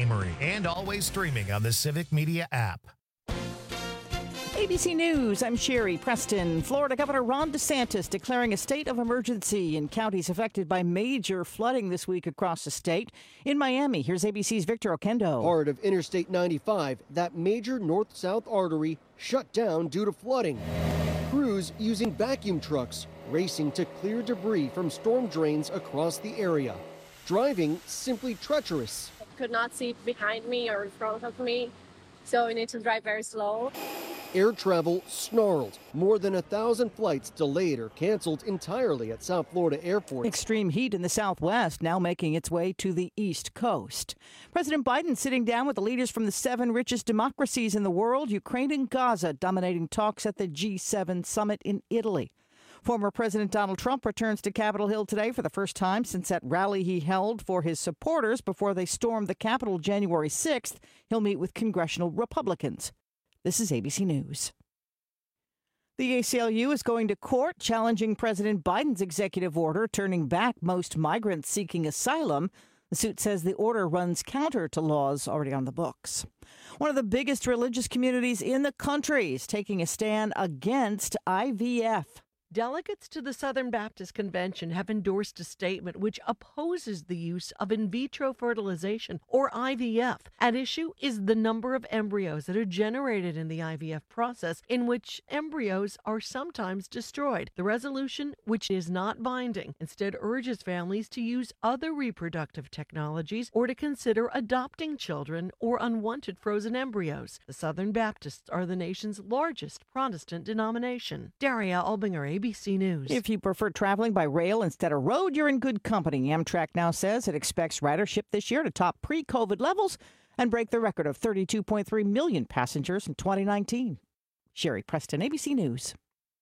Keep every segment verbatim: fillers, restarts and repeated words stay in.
Amory, and always streaming on the Civic Media app. A B C News, I'm Sherry Preston. Florida Governor Ron DeSantis declaring a state of emergency in counties affected by major flooding this week across the state. In Miami, here's A B C's Victor Oquendo. Part of Interstate ninety-five, that major north-south artery, shut down due to flooding. Crews using vacuum trucks racing to clear debris from storm drains across the area. Driving simply treacherous. Could not see behind me or in front of me, so we need to drive very slow. Air travel snarled. More than a thousand flights delayed or canceled entirely at South Florida airports. Extreme heat in the Southwest now making its way to the East Coast. President Biden sitting down with the leaders from the seven richest democracies in the world, Ukraine and Gaza dominating talks at the G seven summit in Italy. Former President Donald Trump returns to Capitol Hill today for the first time since that rally he held for his supporters before they stormed the Capitol January sixth. He'll meet with congressional Republicans. This is A B C News. The A C L U is going to court challenging President Biden's executive order turning back most migrants seeking asylum. The suit says the order runs counter to laws already on the books. One of the biggest religious communities in the country is taking a stand against I V F. Delegates to the Southern Baptist Convention have endorsed a statement which opposes the use of in vitro fertilization, or I V F. At issue is the number of embryos that are generated in the I V F process, in which embryos are sometimes destroyed. The resolution, which is not binding, instead urges families to use other reproductive technologies or to consider adopting children or unwanted frozen embryos. The Southern Baptists are the nation's largest Protestant denomination. Daria Albinger, A B C News. If you prefer traveling by rail instead of road, you're in good company. Amtrak now says it expects ridership this year to top pre-COVID levels and break the record of thirty-two point three million passengers in twenty nineteen. Sherry Preston, A B C News.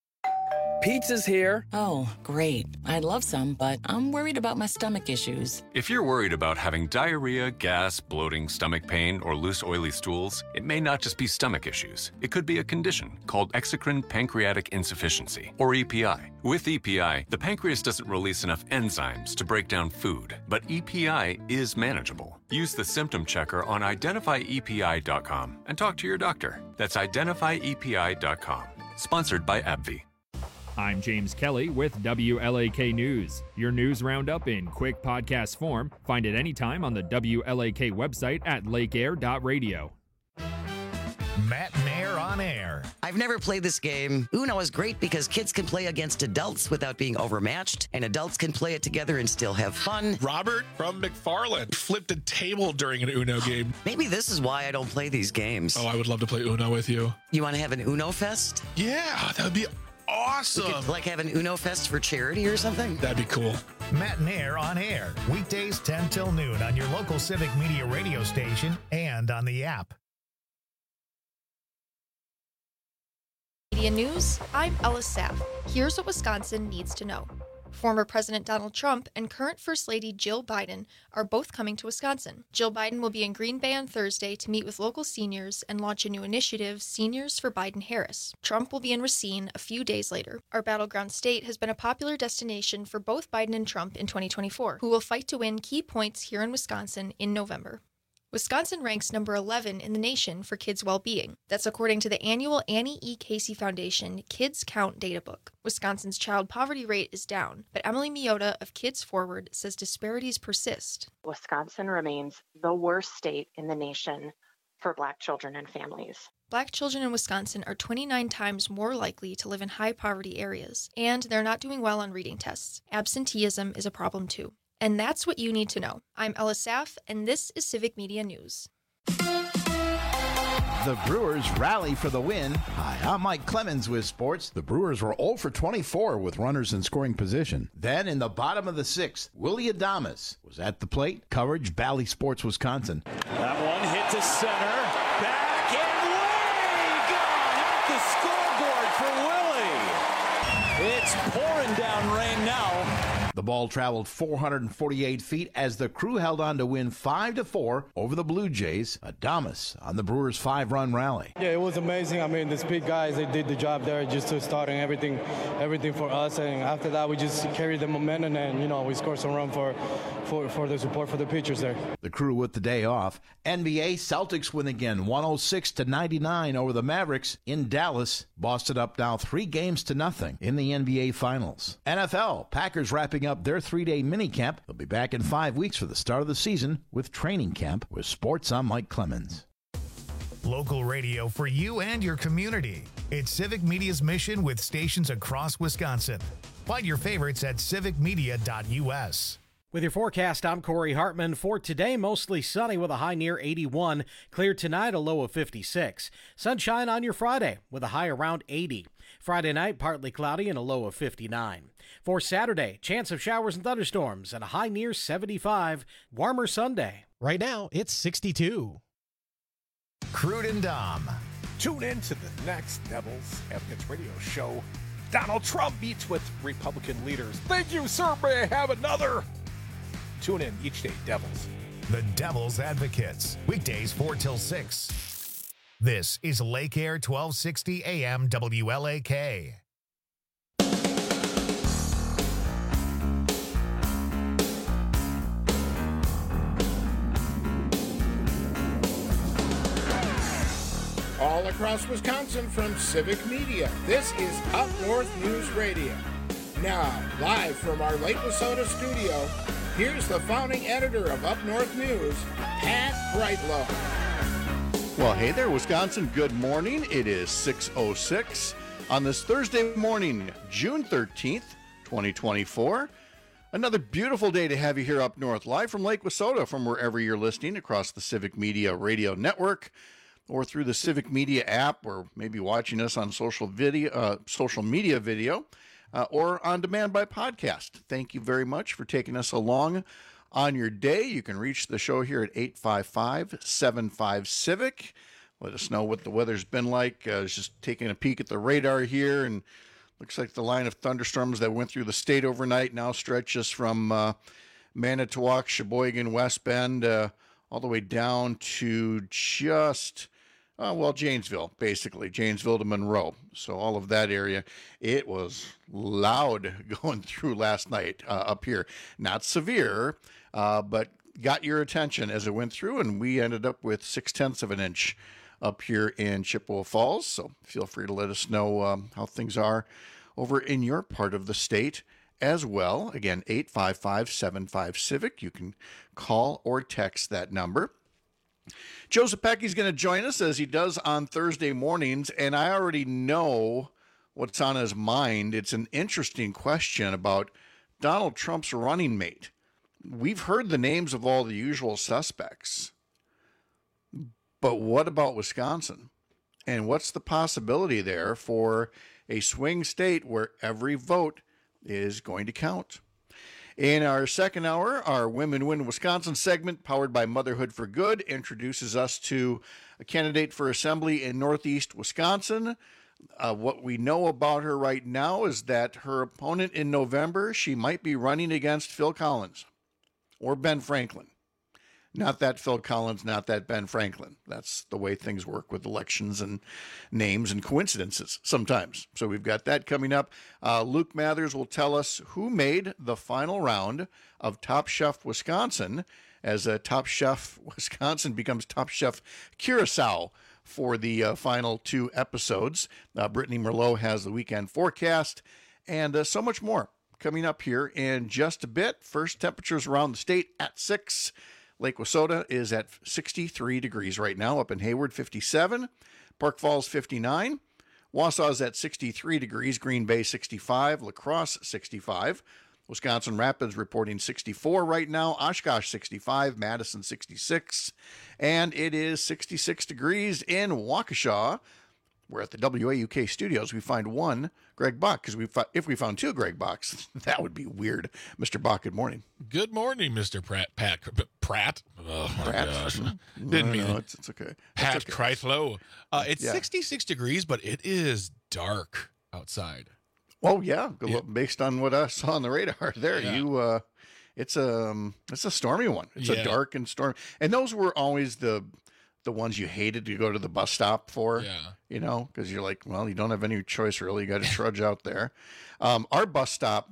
Pizza's here. Oh, great. I'd love some, but I'm worried about my stomach issues. If you're worried about having diarrhea, gas, bloating, stomach pain, or loose, oily stools, it may not just be stomach issues. It could be a condition called exocrine pancreatic insufficiency, or E P I. With E P I, the pancreas doesn't release enough enzymes to break down food, but E P I is manageable. Use the symptom checker on identify E P I dot com and talk to your doctor. That's identify E P I dot com. Sponsored by AbbVie. I'm James Kelly with W L A K News. Your news roundup in quick podcast form. Find it anytime on the W L A K website at lake air dot radio. Matt and Air on Air. I've never played this game. Uno is great because kids can play against adults without being overmatched, and adults can play it together and still have fun. Robert from McFarland flipped a table during an Uno game. Maybe this is why I don't play these games. Oh, I would love to play Uno with you. You want to have an Uno Fest? Yeah, that would be awesome. We could, like, have an Uno Fest for charity or something? That'd be cool. Matt and Air on Air. Weekdays ten till noon on your local Civic Media radio station and on the app. Media News, I'm Ellis Sapp. Here's what Wisconsin needs to know. Former President Donald Trump and current First Lady Jill Biden are both coming to Wisconsin. Jill Biden will be in Green Bay on Thursday to meet with local seniors and launch a new initiative, Seniors for Biden-Harris. Trump will be in Racine a few days later. Our battleground state has been a popular destination for both Biden and Trump in twenty twenty-four, who will fight to win key points here in Wisconsin in November. Wisconsin ranks number eleven in the nation for kids' well-being. That's according to the annual Annie E. Casey Foundation Kids Count Databook. Wisconsin's child poverty rate is down, but Emily Miota of Kids Forward says disparities persist. Wisconsin remains the worst state in the nation for Black children and families. Black children in Wisconsin are twenty-nine times more likely to live in high-poverty areas, and they're not doing well on reading tests. Absenteeism is a problem, too. And that's what you need to know. I'm Ella Saff, and this is Civic Media News. The Brewers rally for the win. Hi, I'm Mike Clemens with sports. The Brewers were zero for twenty-four with runners in scoring position. Then in the bottom of the sixth, Willie Adames was at the plate. Coverage, Bally Sports, Wisconsin. That one hit to center. Back and way gone off the scoreboard for Willie. It's pouring down rain now. The ball traveled four hundred forty-eight feet as the crew held on to win five to four over the Blue Jays. Adames on the Brewers' five-run rally. Yeah, it was amazing. I mean, the speed guys, they did the job there just to starting everything everything for us. And after that, we just carried the momentum and, you know, we scored some run for, for, for the support for the pitchers there. The Crew with the day off. N B A Celtics win again, one oh six to ninety-nine over the Mavericks in Dallas. Boston up now three games to nothing in the N B A Finals. N F L, Packers wrapping up their three-day minicamp. They'll be back in five weeks for the start of the season with training camp. With sports, I'm Mike Clemens. Local radio for you and your community. It's Civic Media's mission with stations across Wisconsin. Find your favorites at civic media dot u s. With your forecast, I'm Corey Hartman. For today, mostly sunny with a high near eighty-one. Clear tonight, a low of fifty-six. Sunshine on your Friday with a high around eighty. Friday night, partly cloudy and a low of fifty-nine. For Saturday, chance of showers and thunderstorms and a high near seventy-five. Warmer Sunday. Right now, it's sixty-two. Crude and Dom. Tune in to the next Devil's Advocates radio show. Donald Trump meets with Republican leaders. Thank you, sir. May I have another? Tune in each day, Devils. The Devil's Advocates. Weekdays four till six. This is Lake Air twelve sixty A M W L A K. All across Wisconsin from Civic Media, this is Up North News Radio. Now, live from our Lake Wissota studio, here's the founding editor of Up North News, Pat Brightlow. Well, hey there, Wisconsin. Good morning. It is six oh six on this Thursday morning, June thirteenth, twenty twenty-four. Another beautiful day to have you here up north, live from Lake Wissota, from wherever you're listening across the Civic Media radio network, or through the Civic Media app, or maybe watching us on social video, uh, social media video, uh, or on demand by podcast. Thank you very much for taking us along on your day. You can reach the show here at eight five five, seven five, CIVIC. Let us know what the weather's been like. Uh, just taking a peek at the radar here, and looks like the line of thunderstorms that went through the state overnight now stretches from uh, Manitowoc, Sheboygan, West Bend, uh, all the way down to just... Uh, well, Janesville, basically, Janesville to Monroe. So all of that area, it was loud going through last night uh, up here. Not severe, uh, but got your attention as it went through, and we ended up with six-tenths of an inch up here in Chippewa Falls. So feel free to let us know um, how things are over in your part of the state as well. Again, eight five five, seven five, CIVIC. You can call or text that number. Joe Zepecki's going to join us as he does on Thursday mornings, and I already know what's on his mind. It's an interesting question about Donald Trump's running mate. We've heard the names of all the usual suspects, but what about Wisconsin? And what's the possibility there for a swing state where every vote is going to count? In our second hour, our Women Win Wisconsin segment, powered by Motherhood for Good, introduces us to a candidate for assembly in Northeast Wisconsin. Uh, what we know about her right now is that her opponent in November, she might be running against Phil Collins or Ben Franklin. Not that Phil Collins, not that Ben Franklin. That's the way things work with elections and names and coincidences sometimes. So we've got that coming up. Uh, Luke Mathers will tell us who made the final round of Top Chef Wisconsin, as uh, Top Chef Wisconsin becomes Top Chef Curacao for the uh, final two episodes. Uh, Brittany Merlot has the weekend forecast, and uh, so much more coming up here in just a bit. First, temperatures around the state at six. Lake Wissota is at sixty-three degrees right now. Up in Hayward, fifty-seven. Park Falls, fifty-nine. Wausau's at sixty-three degrees. Green Bay, sixty-five. La Crosse, sixty-five. Wisconsin Rapids reporting sixty-four right now. Oshkosh, sixty-five. Madison, sixty-six. And it is sixty-six degrees in Waukesha. We're at the W A U K studios. We find one Greg Bach, because we if we found two Greg Bachs, that would be weird. Mister Bach, good morning. Good morning, Mister Pratt. Pat Pratt. Oh my Pratt. gosh, didn't mean no, it. It's, it's okay. Pat okay. Kreitlow. Uh, it's yeah. sixty-six degrees, but it is dark outside. Oh yeah, yeah. Based on what I saw on the radar there, yeah. you uh, it's a um, it's a stormy one. It's yeah. a dark and stormy, and those were always the. the ones you hated to go to the bus stop for, yeah. you know, because you're like, well, you don't have any choice really. You got to trudge out there. Um, our bus stop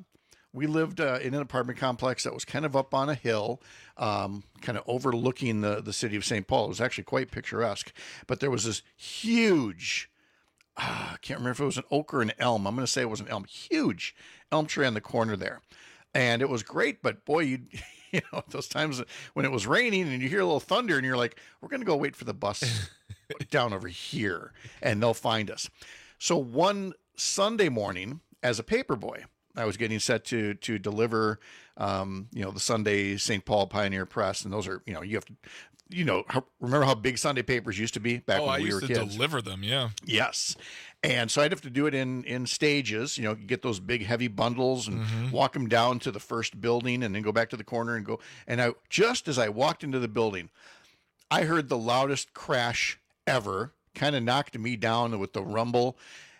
we lived uh, in an apartment complex that was kind of up on a hill, um, kind of overlooking the, the city of Saint Paul. It was actually quite picturesque. But there was this huge, uh, I can't remember if it was an oak or an elm. I'm going to say it was an elm. Huge elm tree on the corner there. And it was great, but boy, you you know, those times when it was raining and you hear a little thunder and you're like, we're going to go wait for the bus down over here and they'll find us. So one Sunday morning as a paper boy, I was getting set to to deliver, um, you know, the Sunday Saint Paul Pioneer Press. And those are, you know, you have to, you know, how, remember how big Sunday papers used to be back oh, when I we used were to kids? deliver them, yeah. Yes. And so I'd have to do it in, in stages, you know, get those big heavy bundles and Mhm. walk them down to the first building and then go back to the corner and go. And I, just as I walked into the building, I heard the loudest crash ever, kind of knocked me down with the rumble.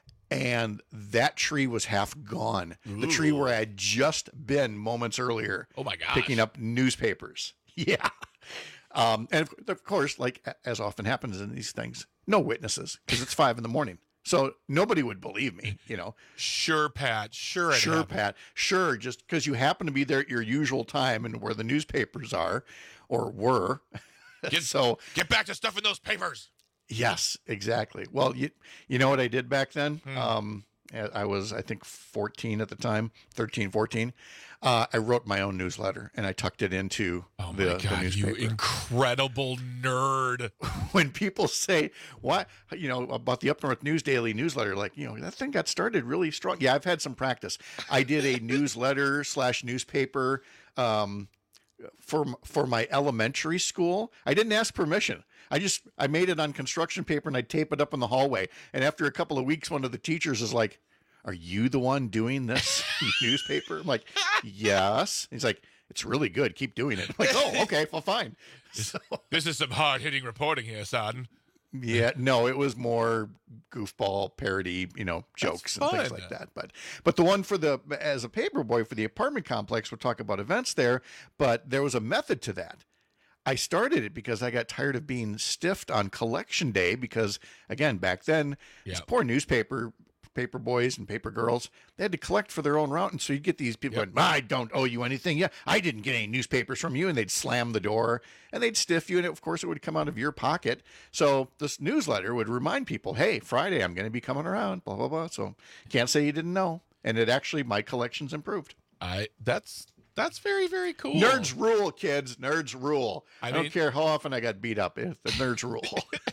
And that tree was half gone. The tree where I had just been moments earlier. Oh my gosh. Picking up newspapers. Yeah. Um, and of, of course, like as often happens in these things, no witnesses because it's five in the morning. So nobody would believe me, you know. Sure, Pat. Sure, it Sure, happened. Pat. Sure, just because you happen to be there at your usual time and where the newspapers are or were. Get, so get back to stuffing those papers. Yes, exactly. Well, you you know what I did back then? Hmm. Um, I was, I think, fourteen at the time, thirteen, fourteen. Uh, I wrote my own newsletter and I tucked it into Oh the, my the God, you newspaper. incredible nerd. When people say, what, you know, about the Up North News Daily newsletter, like, you know, that thing got started really strong. Yeah, I've had some practice. I did a newsletter slash newspaper um, for, for my elementary school. I didn't ask permission. I just, I made it on construction paper and I tape it up in the hallway. And after a couple of weeks, one of the teachers is like, are you the one doing this newspaper? I'm like, yes. He's like, it's really good. Keep doing it. I'm like, oh, okay, well, fine. So, This is some hard-hitting reporting here, son. yeah, no, it was more goofball parody, you know, jokes and things fun. like that. But but the one for the as a paper boy for the apartment complex, we'll talk about events there, but there was a method to that. I started it because I got tired of being stiffed on collection day because again, back then, these Yep. poor newspaper paper boys and paper girls, they had to collect for their own route. And so you get these people Yep. going, I don't owe you anything. Yeah, I didn't get any newspapers from you. And they'd slam the door and they'd stiff you. And of course, it would come out of your pocket. So this newsletter would remind people, hey, Friday, I'm going to be coming around, blah, blah, blah. So can't say you didn't know. And it actually, my collection's improved. I that's that's very, very cool. Nerds rule, kids. Nerds rule. I, I don't mean- care how often I got beat up. If the nerds rule.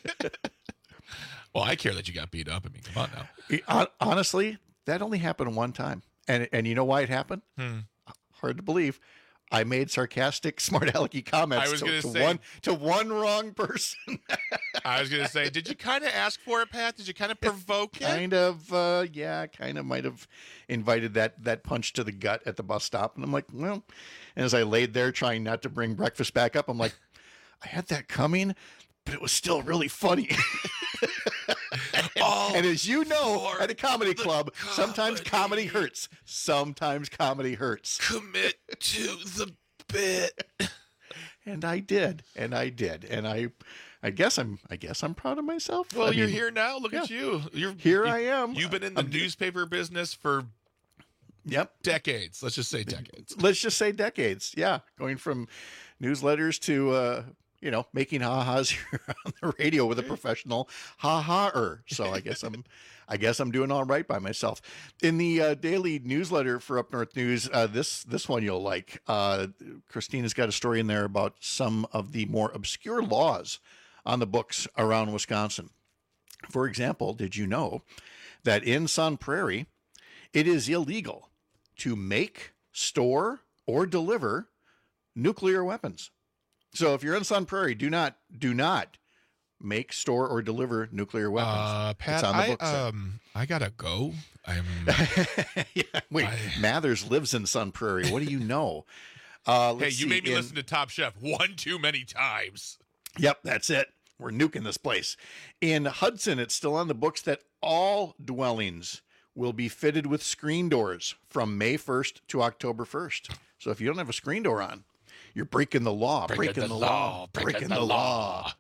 Well, I care that you got beat up. I mean, come on now. Hon- Honestly, that only happened one time. And and you know why it happened? Hmm. Hard to believe. I made sarcastic, smart alecky comments I was to, gonna to say- one to one wrong person. I was going to say, did you kind of ask for it, Pat? Did you kind of provoke it? kind of, uh, yeah, kind of might have invited that that punch to the gut at the bus stop. And I'm like, well, and as I laid there trying not to bring breakfast back up, I'm like, I had that coming, but it was still really funny. Oh, and as you know, at a comedy club, sometimes comedy hurts. Sometimes comedy hurts. commit to the bit. And I did, and I did, and I, I guess I'm, I guess I'm proud of myself. Well, I you're mean, here now. Look at yeah. you. You're Here you- I am. You've been in the I'm- newspaper business for Yep. decades. Let's just say decades. Let's just say decades. Yeah, going from newsletters to uh, you know making ha-has here on the radio with a professional ha-ha-er. So I guess I'm, I guess I'm doing all right by myself. In the uh, daily newsletter for Up North News, uh, this this one you'll like. Uh, Christina's got a story in there about some of the more obscure laws on the books around Wisconsin. For example, did you know that in Sun Prairie, it is illegal to make, store, or deliver nuclear weapons? So if you're in Sun Prairie, do not do not make, store, or deliver nuclear weapons. Uh, Pat, it's on the I books there. um, I gotta go. I'm. yeah, wait, I- Mathers lives in Sun Prairie. What do you know? Uh, Hey, let's you see, made me in- listen to Top Chef one too many times. Yep, that's it. We're nuking this place. In Hudson, it's still on the books that all dwellings will be fitted with screen doors from May first to October first. So if you don't have a screen door on, you're breaking the law, breaking, the, law, breaking, the law.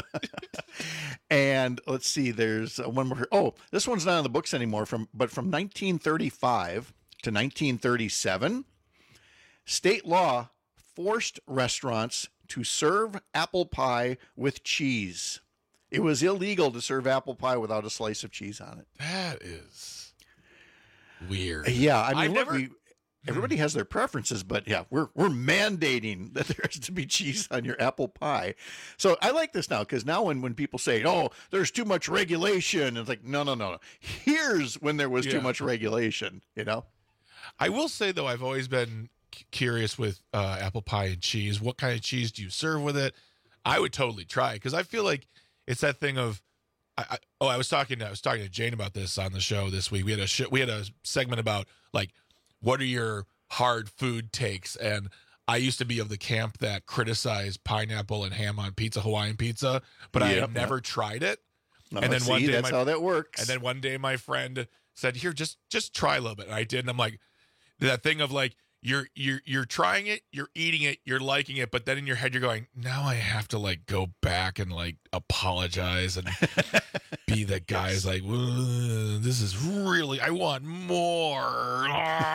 And let's see, there's uh, one more. Oh, this one's not on the books anymore, from but from nineteen thirty-five to nineteen thirty-seven, state law forced restaurants to serve apple pie with cheese. It was illegal to serve apple pie without a slice of cheese on it. That is weird. Yeah, I mean, I've look, never... we, everybody has their preferences, but yeah, we're we're mandating that there has to be cheese on your apple pie. So I like this now, because now when, when people say, oh, there's too much regulation, it's like, no, no, no, no. Here's when there was Yeah. too much regulation, you know? I will say, though, I've always been c- curious with uh, apple pie and cheese. What kind of cheese do you serve with it? I would totally try, because I feel like it's that thing of, I, I, oh, I was talking, I was talking to Jane about this on the show this week. We had a sh- we had a segment about like, what are your hard food takes? And I used to be of the camp that criticized pineapple and ham on pizza, Hawaiian pizza, but I Yep, had never yep. tried it. No, and then see, one day, that's my, how that works. And then one day, my friend said, "Here, just just try a little bit." And I did, and I'm like, that thing of like, you're you're you're trying it, you're eating it, you're liking it, but then in your head you're going, now I have to like go back and like apologize and be the guy who's like, this is really, I want more.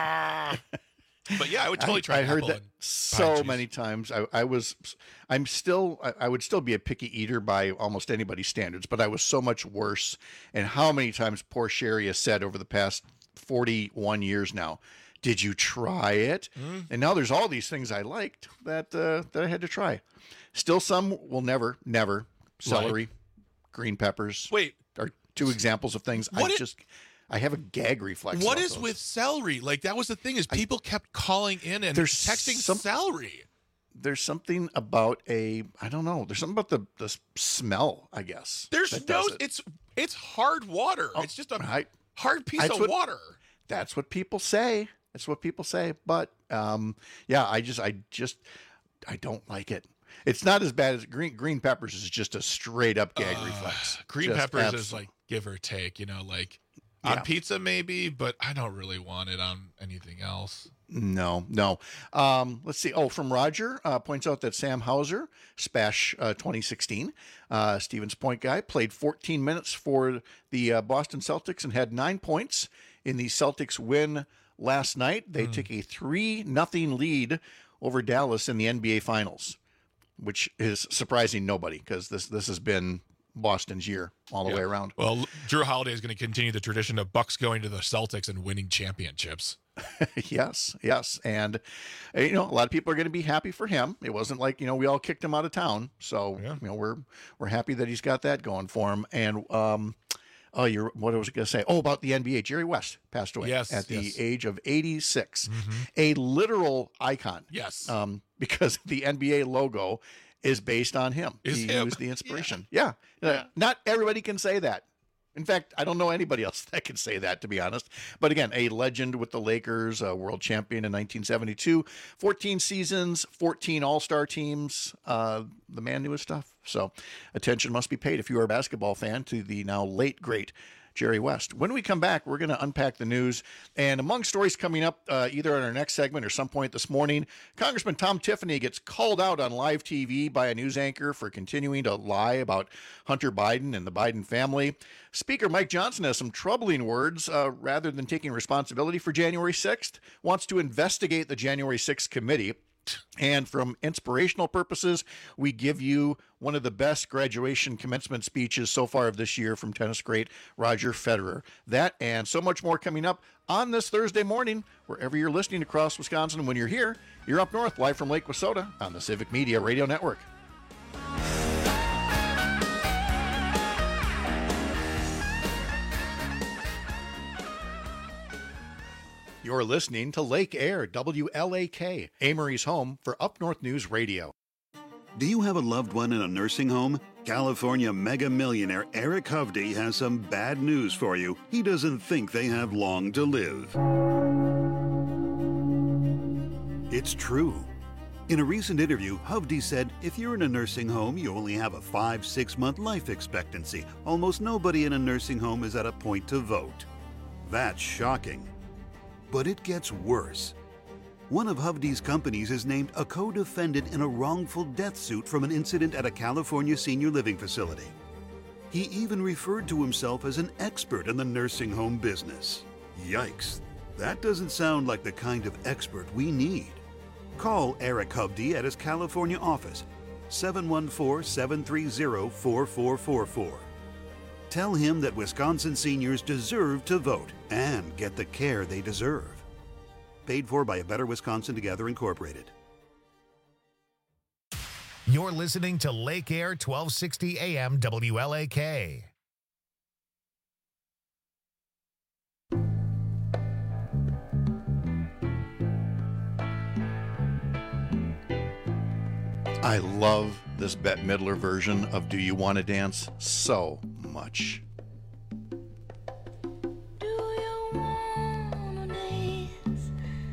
But yeah, I would totally try. I, I heard apple that and so cheese. many times. I, I was, I'm still, I, I would still be a picky eater by almost anybody's standards, but I was so much worse. And how many times poor Sherry has said over the past forty-one years now, did you try it? Mm. And now there's all these things I liked that uh, that I had to try. Still, some will never, never. Celery, Like? green peppers. Wait, are two examples of things What I it- just. I have a gag reflex. What off is those. with celery? Like, that was the thing, is people kept calling in and There's texting some- celery. There's something about a, I don't know. There's something about the the smell, I guess. There's that no, does it. it's it's hard water. Oh, it's just a I- hard piece that's of what- water. That's what people say. That's what people say. But um, yeah, I just, I just, I don't like it. It's not as bad as green green peppers is just a straight up gag Uh, reflex. Green Just peppers abs- is like give or take, you know, like Yeah. on pizza maybe, but I don't really want it on anything else. No, no. Um, let's see. Oh, from Roger uh, points out that Sam Hauser, Spash uh, twenty sixteen, uh, Stevens Point guy, played fourteen minutes for the uh, Boston Celtics and had nine points in the Celtics win last night. They Mm. took a three nothing lead over Dallas in the N B A Finals, which is surprising nobody because this this has been Boston's year all the Yeah. way around. Well, Drew Holiday is going to continue the tradition of Bucks going to the Celtics and winning championships. Yes, yes. And, uh, you know, a lot of people are going to be happy for him. It wasn't like, you know, we all kicked him out of town. So, Yeah. you know, we're we're happy that he's got that going for him. And, um, oh, you're, what was I going to say? Oh, about the N B A. Jerry West passed away Yes, at the yes. age of eighty-six. Mhm. A literal icon. Yes. Um, because the N B A logo is based on him. Is he him. was the inspiration. Yeah. Uh, not everybody can say that. In fact, I don't know anybody else that can say that, to be honest. But again, a legend with the Lakers, a world champion in nineteen seventy-two, fourteen seasons, fourteen all-star teams. Uh, the man knew his stuff. So attention must be paid if you are a basketball fan to the now late, great Jerry West. When we come back, we're going to unpack the news. And among stories coming up uh, either in our next segment or some point this morning, Congressman Tom Tiffany gets called out on live T V by a news anchor for continuing to lie about Hunter Biden and the Biden family. Speaker Mike Johnson has some troubling words. Uh, rather than taking responsibility for January sixth, wants to investigate the January sixth committee. And from inspirational purposes, we give you one of the best graduation commencement speeches so far of this year from tennis great Roger Federer. That and so much more coming up on this Thursday morning, wherever you're listening across Wisconsin. When you're here, you're up north, live from Lake Wissota on the Civic Media Radio Network. You're listening to Lake Air, W L A K, Amory's home for Up North News Radio. Do you have a loved one in a nursing home? California mega millionaire Eric Hovde has some bad news for you. He doesn't think they have long to live. It's true. In a recent interview, Hovde said if you're in a nursing home, you only have a five, six month life expectancy. Almost nobody in a nursing home is at a point to vote. That's shocking. But it gets worse. One of Hovde's companies is named a co-defendant in a wrongful death suit from an incident at a California senior living facility. He even referred to himself as an expert in the nursing home business. Yikes. That doesn't sound like the kind of expert we need. Call Eric Hovde at his California office, seven one four, seven three zero, four four four four. Tell him that Wisconsin seniors deserve to vote and get the care they deserve. Paid for by A Better Wisconsin Together, Incorporated. You're listening to Lake Air twelve sixty A M W L A K. I love this Bette Midler version of Do You Want to Dance so much. Do you wanna dance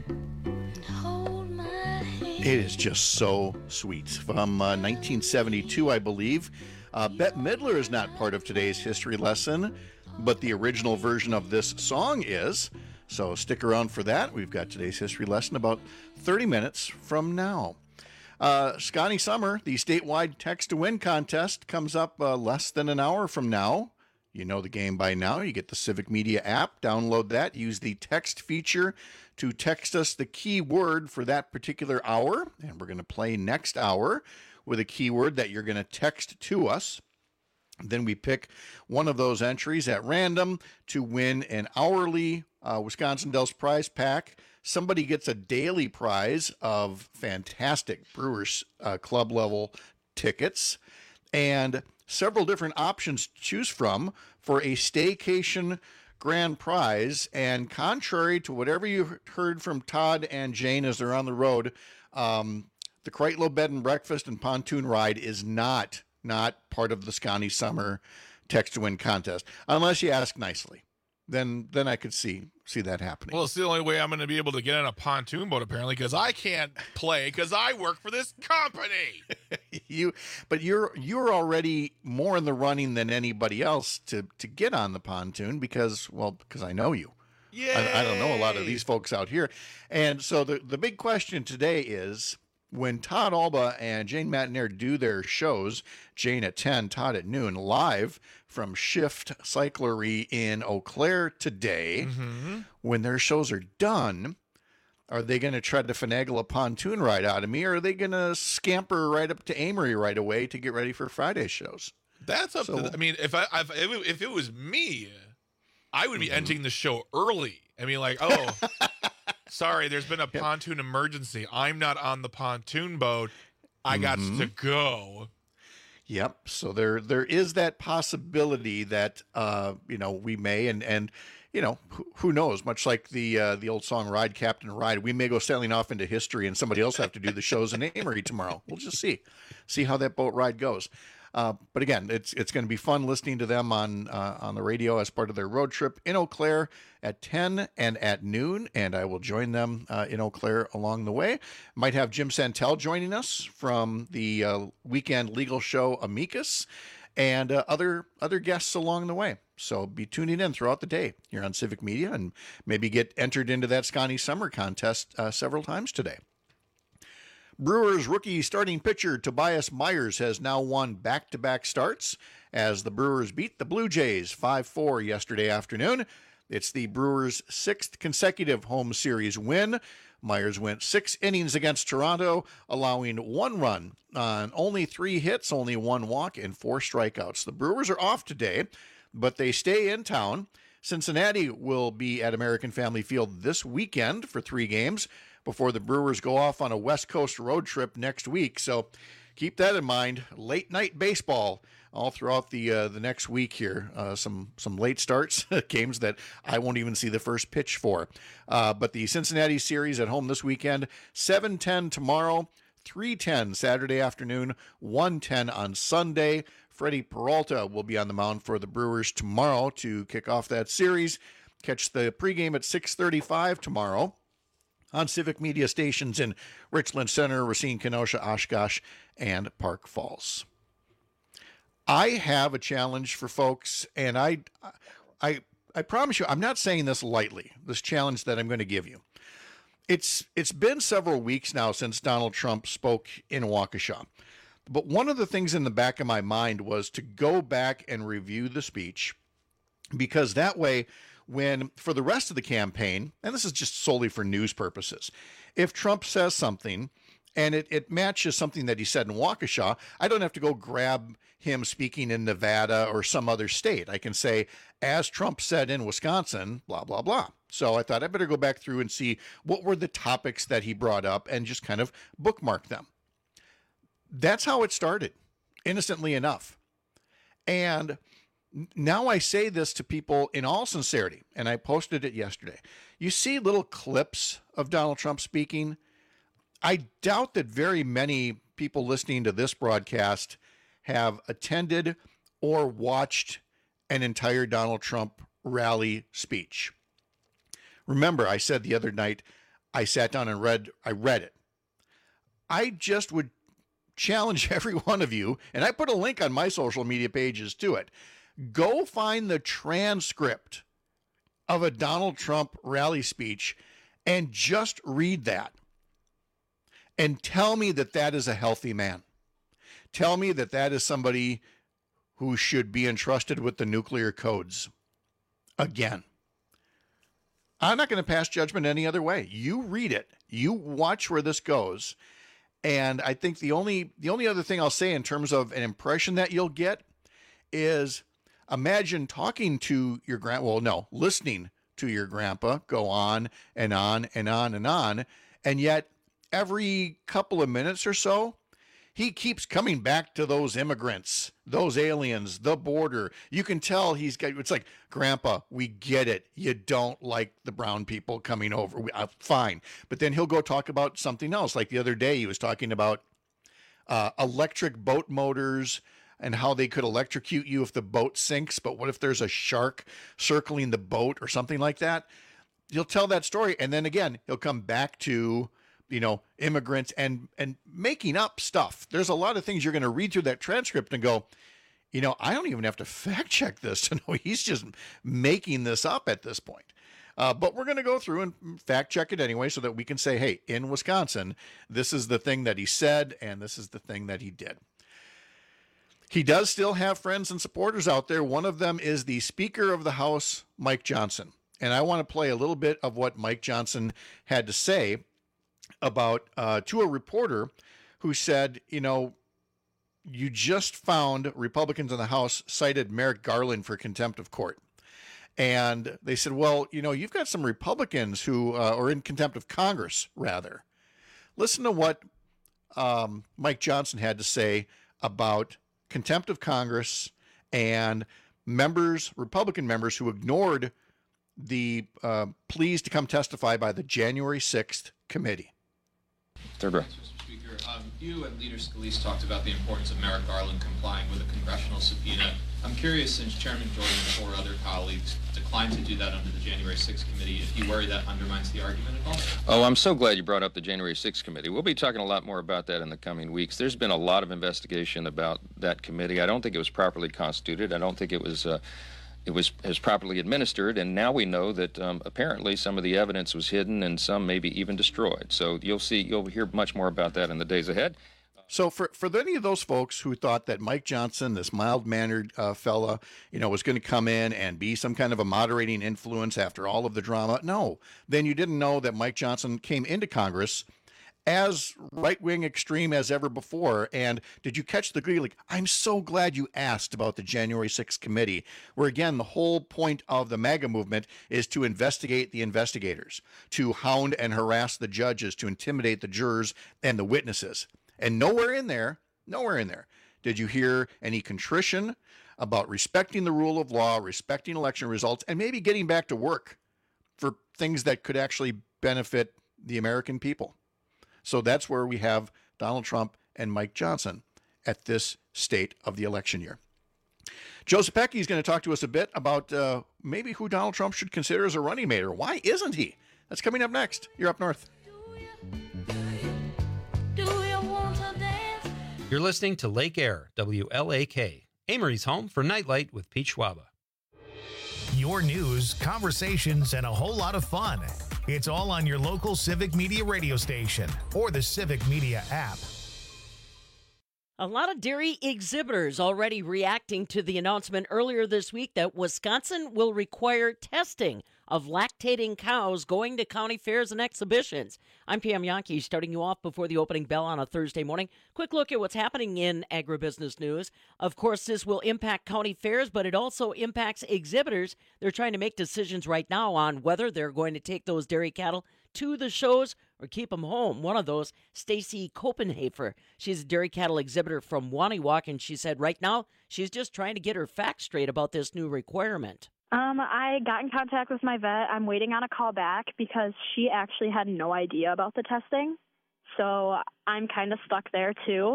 and hold my hand? It is just so sweet. From uh, nineteen seventy-two, I believe. Uh, Bette Midler is not part of today's history lesson, but the original version of this song is. So stick around for that. We've got today's history lesson about thirty minutes from now. Uh, Scotty Summer, the statewide Text to Win contest, comes up uh, less than an hour from now. You know the game by now. You get the Civic Media app. Download that. Use the text feature to text us the keyword for that particular hour. And we're going to play next hour with a keyword that you're going to text to us. Then we pick one of those entries at random to win an hourly uh, Wisconsin Dells prize pack. Somebody gets a daily prize of fantastic Brewers uh, club level tickets and several different options to choose from for a staycation grand prize. And contrary to whatever you heard from Todd and Jane as they're on the road, um, the Kreitlow Bed and Breakfast and Pontoon Ride is not not part of the Scotty Summer Text to Win contest, unless you ask nicely. Then then I could see see that happening. Well, it's the only way I'm going to be able to get on a pontoon boat, apparently, because I can't play because I work for this company. you, but you're you're already more in the running than anybody else to to get on the pontoon because well because I know you. Yeah, I, I don't know a lot of these folks out here, and so the the big question today is, when Todd Alba and Jane Matiner do their shows, Jane at ten, Todd at noon, live from Shift Cyclery in Eau Claire today, mm-hmm. when their shows are done, are they going to try to finagle a pontoon ride out of me, or are they going to scamper right up to Amory right away to get ready for Friday's shows? That's up So- to the, I mean, if I if, if it- if it was me, I would be Mm-hmm. ending the show early. I mean, like, oh, sorry, there's been a pontoon emergency. I'm not on the pontoon boat. I got Mhm. to go. Yep. So there there is that possibility that uh, you know, we may and and you know, who, who knows, much like the uh, the old song Ride Captain Ride, we may go sailing off into history and somebody else have to do the shows in Amory tomorrow. We'll just see. See how that boat ride goes. Uh, but again, it's it's going to be fun listening to them on uh, on the radio as part of their road trip in Eau Claire at ten and at noon, and I will join them uh, in Eau Claire along the way. Might have Jim Santel joining us from the uh, weekend legal show Amicus, and uh, other other guests along the way. So be tuning in throughout the day here on Civic Media, and maybe get entered into that Scotty Summer contest uh, several times today. Brewers rookie starting pitcher Tobias Myers has now won back-to-back starts as the Brewers beat the Blue Jays five four yesterday afternoon. It's the Brewers' sixth consecutive home series win. Myers went six innings against Toronto, allowing one run on only three hits, only one walk, and four strikeouts. The Brewers are off today, but they stay in town. Cincinnati will be at American Family Field this weekend for three games before the Brewers go off on a West Coast road trip next week. So keep that in mind. Late night baseball all throughout the uh, the next week here. Uh, some some late starts, games that I won't even see the first pitch for. Uh, but the Cincinnati series at home this weekend, seven ten tomorrow, three ten Saturday afternoon, one ten on Sunday. Freddie Peralta will be on the mound for the Brewers tomorrow to kick off that series. Catch the pregame at six thirty-five tomorrow on Civic Media stations in Richland Center, Racine, Kenosha, Oshkosh, and Park Falls. I have a challenge for folks, and I, I, I promise you, I'm not saying this lightly, this challenge that I'm going to give you. It's It's been several weeks now since Donald Trump spoke in Waukesha. But one of the things in the back of my mind was to go back and review the speech, because that way when for the rest of the campaign, and this is just solely for news purposes, if Trump says something and it, it matches something that he said in Waukesha, I don't have to go grab him speaking in Nevada or some other state. I can say, as Trump said in Wisconsin, blah, blah, blah. So I thought I better go back through and see what were the topics that he brought up and just kind of bookmark them. That's how it started, innocently enough. And now I say this to people in all sincerity, and I posted it yesterday. You see little clips of Donald Trump speaking. I doubt that very many people listening to this broadcast have attended or watched an entire Donald Trump rally speech. Remember, I said the other night, I sat down and read, I read it. I just would challenge every one of you, and I put a link on my social media pages to it. Go find the transcript of a Donald Trump rally speech and just read that. And tell me that that is a healthy man. Tell me that that is somebody who should be entrusted with the nuclear codes. Again, I'm not going to pass judgment any other way. You read it. You watch where this goes. And I think the only the only other thing I'll say in terms of an impression that you'll get is imagine talking to your grand, well, no, listening to your grandpa go on and on and on and on. And yet every couple of minutes or so, he keeps coming back to those immigrants, those aliens, the border. You can tell he's got, it's like, Grandpa, we get it. You don't like the brown people coming over. We, uh, fine. But then he'll go talk about something else. Like the other day, he was talking about uh, electric boat motors and how they could electrocute you if the boat sinks. But what if there's a shark circling the boat or something like that? He'll tell that story. And then again, he'll come back to, you know, immigrants and, and making up stuff. There's a lot of things you're going to read through that transcript and go, you know, I don't even have to fact check this to know he's just making this up at this point. Uh, but we're going to go through and fact check it anyway so that we can say, hey, in Wisconsin, this is the thing that he said and this is the thing that he did. He does still have friends and supporters out there. One of them is the Speaker of the House, Mike Johnson. And I want to play a little bit of what Mike Johnson had to say about uh, to a reporter who said, you know, you just found Republicans in the House cited Merrick Garland for contempt of court. And they said, well, you know, you've got some Republicans who uh, are in contempt of Congress, rather. Listen to what um, Mike Johnson had to say about contempt of Congress and members, Republican members who ignored the uh, pleas to come testify by the January sixth committee. Third row. Mister Speaker, um, you and Leader Scalise talked about the importance of Merrick Garland complying with a congressional subpoena. I'm curious, since Chairman Jordan and four other colleagues declined to do that under the January sixth committee, if you worry that undermines the argument at all? Oh, I'm so glad you brought up the January sixth committee. We'll be talking a lot more about that in the coming weeks. There's been a lot of investigation about that committee. I don't think it was properly constituted. I don't think it was... Uh, It was, was properly administered, and now we know that um, apparently some of the evidence was hidden and some maybe even destroyed. So you'll see, you'll hear much more about that in the days ahead. So for, for any of those folks who thought that Mike Johnson, this mild-mannered uh, fella, you know, was going to come in and be some kind of a moderating influence after all of the drama, no. Then you didn't know that Mike Johnson came into Congress as right-wing extreme as ever before. And did you catch the glee? Like, I'm so glad you asked about the January sixth committee, where again, the whole point of the MAGA movement is to investigate the investigators, to hound and harass the judges, to intimidate the jurors and the witnesses. And nowhere in there, nowhere in there, did you hear any contrition about respecting the rule of law, respecting election results, and maybe getting back to work for things that could actually benefit the American people. So that's where we have Donald Trump and Mike Johnson at this state of the election year. Joe Zepecki is going to talk to us a bit about uh, maybe who Donald Trump should consider as a running mate, or why isn't he? That's coming up next. You're up north. You're listening to Lake Air, W L A K, Amory's home for Nightlight with Pete Schwaba. Your news, conversations, and a whole lot of fun. It's all on your local Civic Media radio station or the Civic Media app. A lot of dairy exhibitors already reacting to the announcement earlier this week that Wisconsin will require testing of lactating cows going to county fairs and exhibitions. I'm Pam Yankee, starting you off before the opening bell on a Thursday morning. Quick look at what's happening in agribusiness news. Of course, this will impact county fairs, but it also impacts exhibitors. They're trying to make decisions right now on whether they're going to take those dairy cattle to the shows or keep them home. One of those, Stacy Copenhafer. She's a dairy cattle exhibitor from Waniwak, and she said right now she's just trying to get her facts straight about this new requirement. Um, I got in contact with my vet. I'm waiting on a call back because she actually had no idea about the testing. So I'm kind of stuck there too.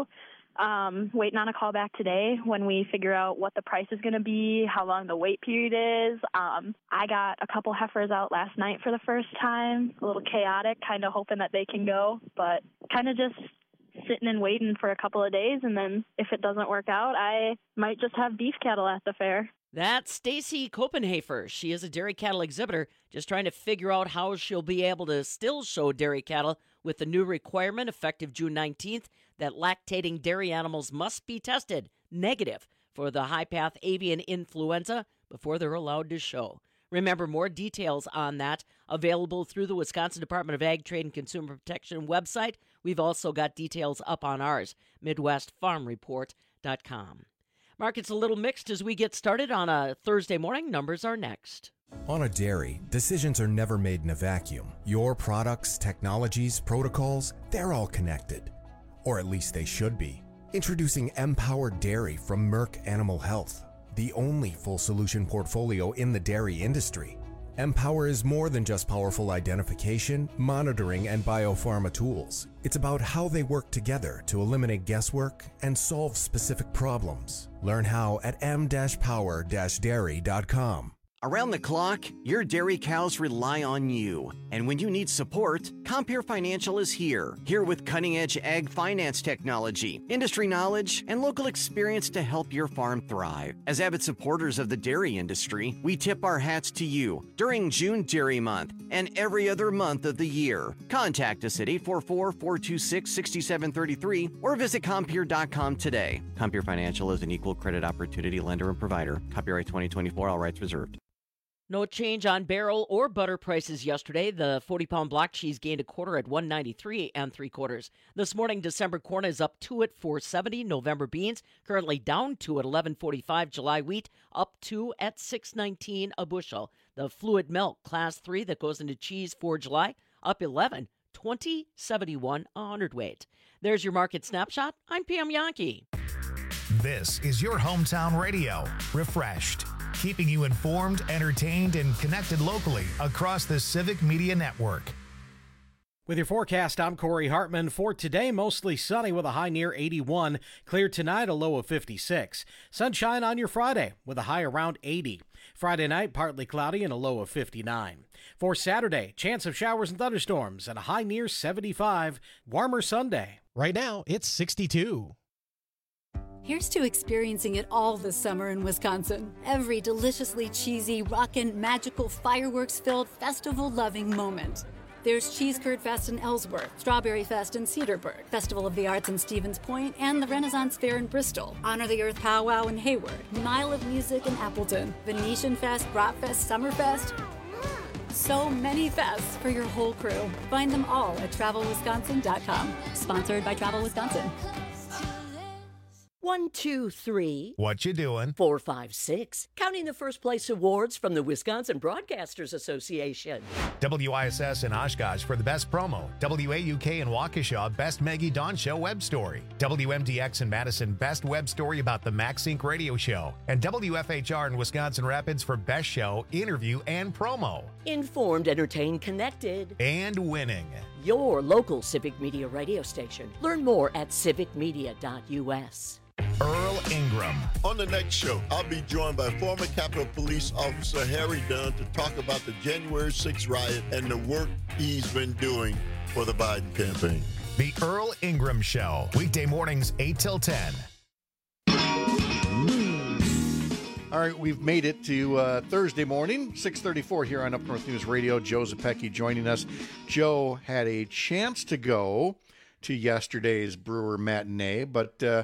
Um, waiting on a call back today when we figure out what the price is going to be, how long the wait period is. Um, I got a couple heifers out last night for the first time, a little chaotic, kind of hoping that they can go, but kind of just sitting and waiting for a couple of days. And then if it doesn't work out, I might just have beef cattle at the fair. That's Stacy Copenhafer. She is a dairy cattle exhibitor, just trying to figure out how she'll be able to still show dairy cattle with the new requirement effective June nineteenth that lactating dairy animals must be tested negative for the high-path avian influenza before they're allowed to show. Remember, more details on that available through the Wisconsin Department of Ag, Trade, and Consumer Protection website. We've also got details up on ours, midwest farm report dot com. Market's a little mixed as we get started on a Thursday morning. Numbers are next. On a dairy, decisions are never made in a vacuum. Your products, technologies, protocols, they're all connected. Or at least they should be. Introducing Empowered Dairy from Merck Animal Health, the only full solution portfolio in the dairy industry. Empower is more than just powerful identification, monitoring, and biopharma tools. It's about how they work together to eliminate guesswork and solve specific problems. Learn how at m dash power dash dairy dot com. Around the clock, your dairy cows rely on you. And when you need support, Compere Financial is here. Here with cutting-edge ag finance technology, industry knowledge, and local experience to help your farm thrive. As avid supporters of the dairy industry, we tip our hats to you during June Dairy Month and every other month of the year. Contact us at eight four four, four two six, six seven three three or visit Compere dot com today. Compere Financial is an equal credit opportunity lender and provider. Copyright twenty twenty-four, all rights reserved. No change on barrel or butter prices yesterday. The forty-pound block cheese gained a quarter at one ninety-three and three quarters. This morning, December corn is up two at four seventy. November beans currently down two at eleven forty-five. July wheat up two at six nineteen a bushel. The fluid milk class three that goes into cheese for July up eleven, twenty seventy-one a hundredweight. There's your market snapshot. I'm Pam Yankee. This is your hometown radio, refreshed, keeping you informed, entertained, and connected locally across the Civic Media Network. With your forecast, I'm Corey Hartman. For today, mostly sunny with a high near eighty-one. Clear tonight, a low of fifty-six. Sunshine on your Friday with a high around eighty. Friday night, partly cloudy and a low of fifty-nine. For Saturday, chance of showers and thunderstorms and a high near seventy-five. Warmer Sunday. Right now, it's sixty-two. Here's to experiencing it all this summer in Wisconsin. Every deliciously cheesy, rockin', magical, fireworks-filled, festival-loving moment. There's Cheese Curd Fest in Ellsworth, Strawberry Fest in Cedarburg, Festival of the Arts in Stevens Point, and the Renaissance Fair in Bristol, Honor the Earth Powwow in Hayward, Mile of Music in Appleton, Venetian Fest, Bratfest, Summerfest. So many fests for your whole crew. Find them all at travel wisconsin dot com. Sponsored by Travel Wisconsin. One, two, three. What you doing? Four, five, six. Counting the first place awards from the Wisconsin Broadcasters Association. W I S S in Oshkosh for the best promo. W A U K in Waukesha, best Maggie Dawn Show web story. W M D X in Madison, best web story about the MaxSync radio show. And W F H R in Wisconsin Rapids for best show, interview, and promo. Informed, entertained, connected. And winning. Your local Civic Media radio station. Learn more at civic media dot U S. Earl Ingram. On the next show, I'll be joined by former Capitol Police Officer Harry Dunn to talk about the January sixth riot and the work he's been doing for the Biden campaign. The Earl Ingram Show, weekday mornings eight till ten. All right, we've made it to uh, Thursday morning, six thirty-four here on Up North News Radio. Joe Zepecki joining us. Joe had a chance to go to yesterday's Brewer matinee, but uh,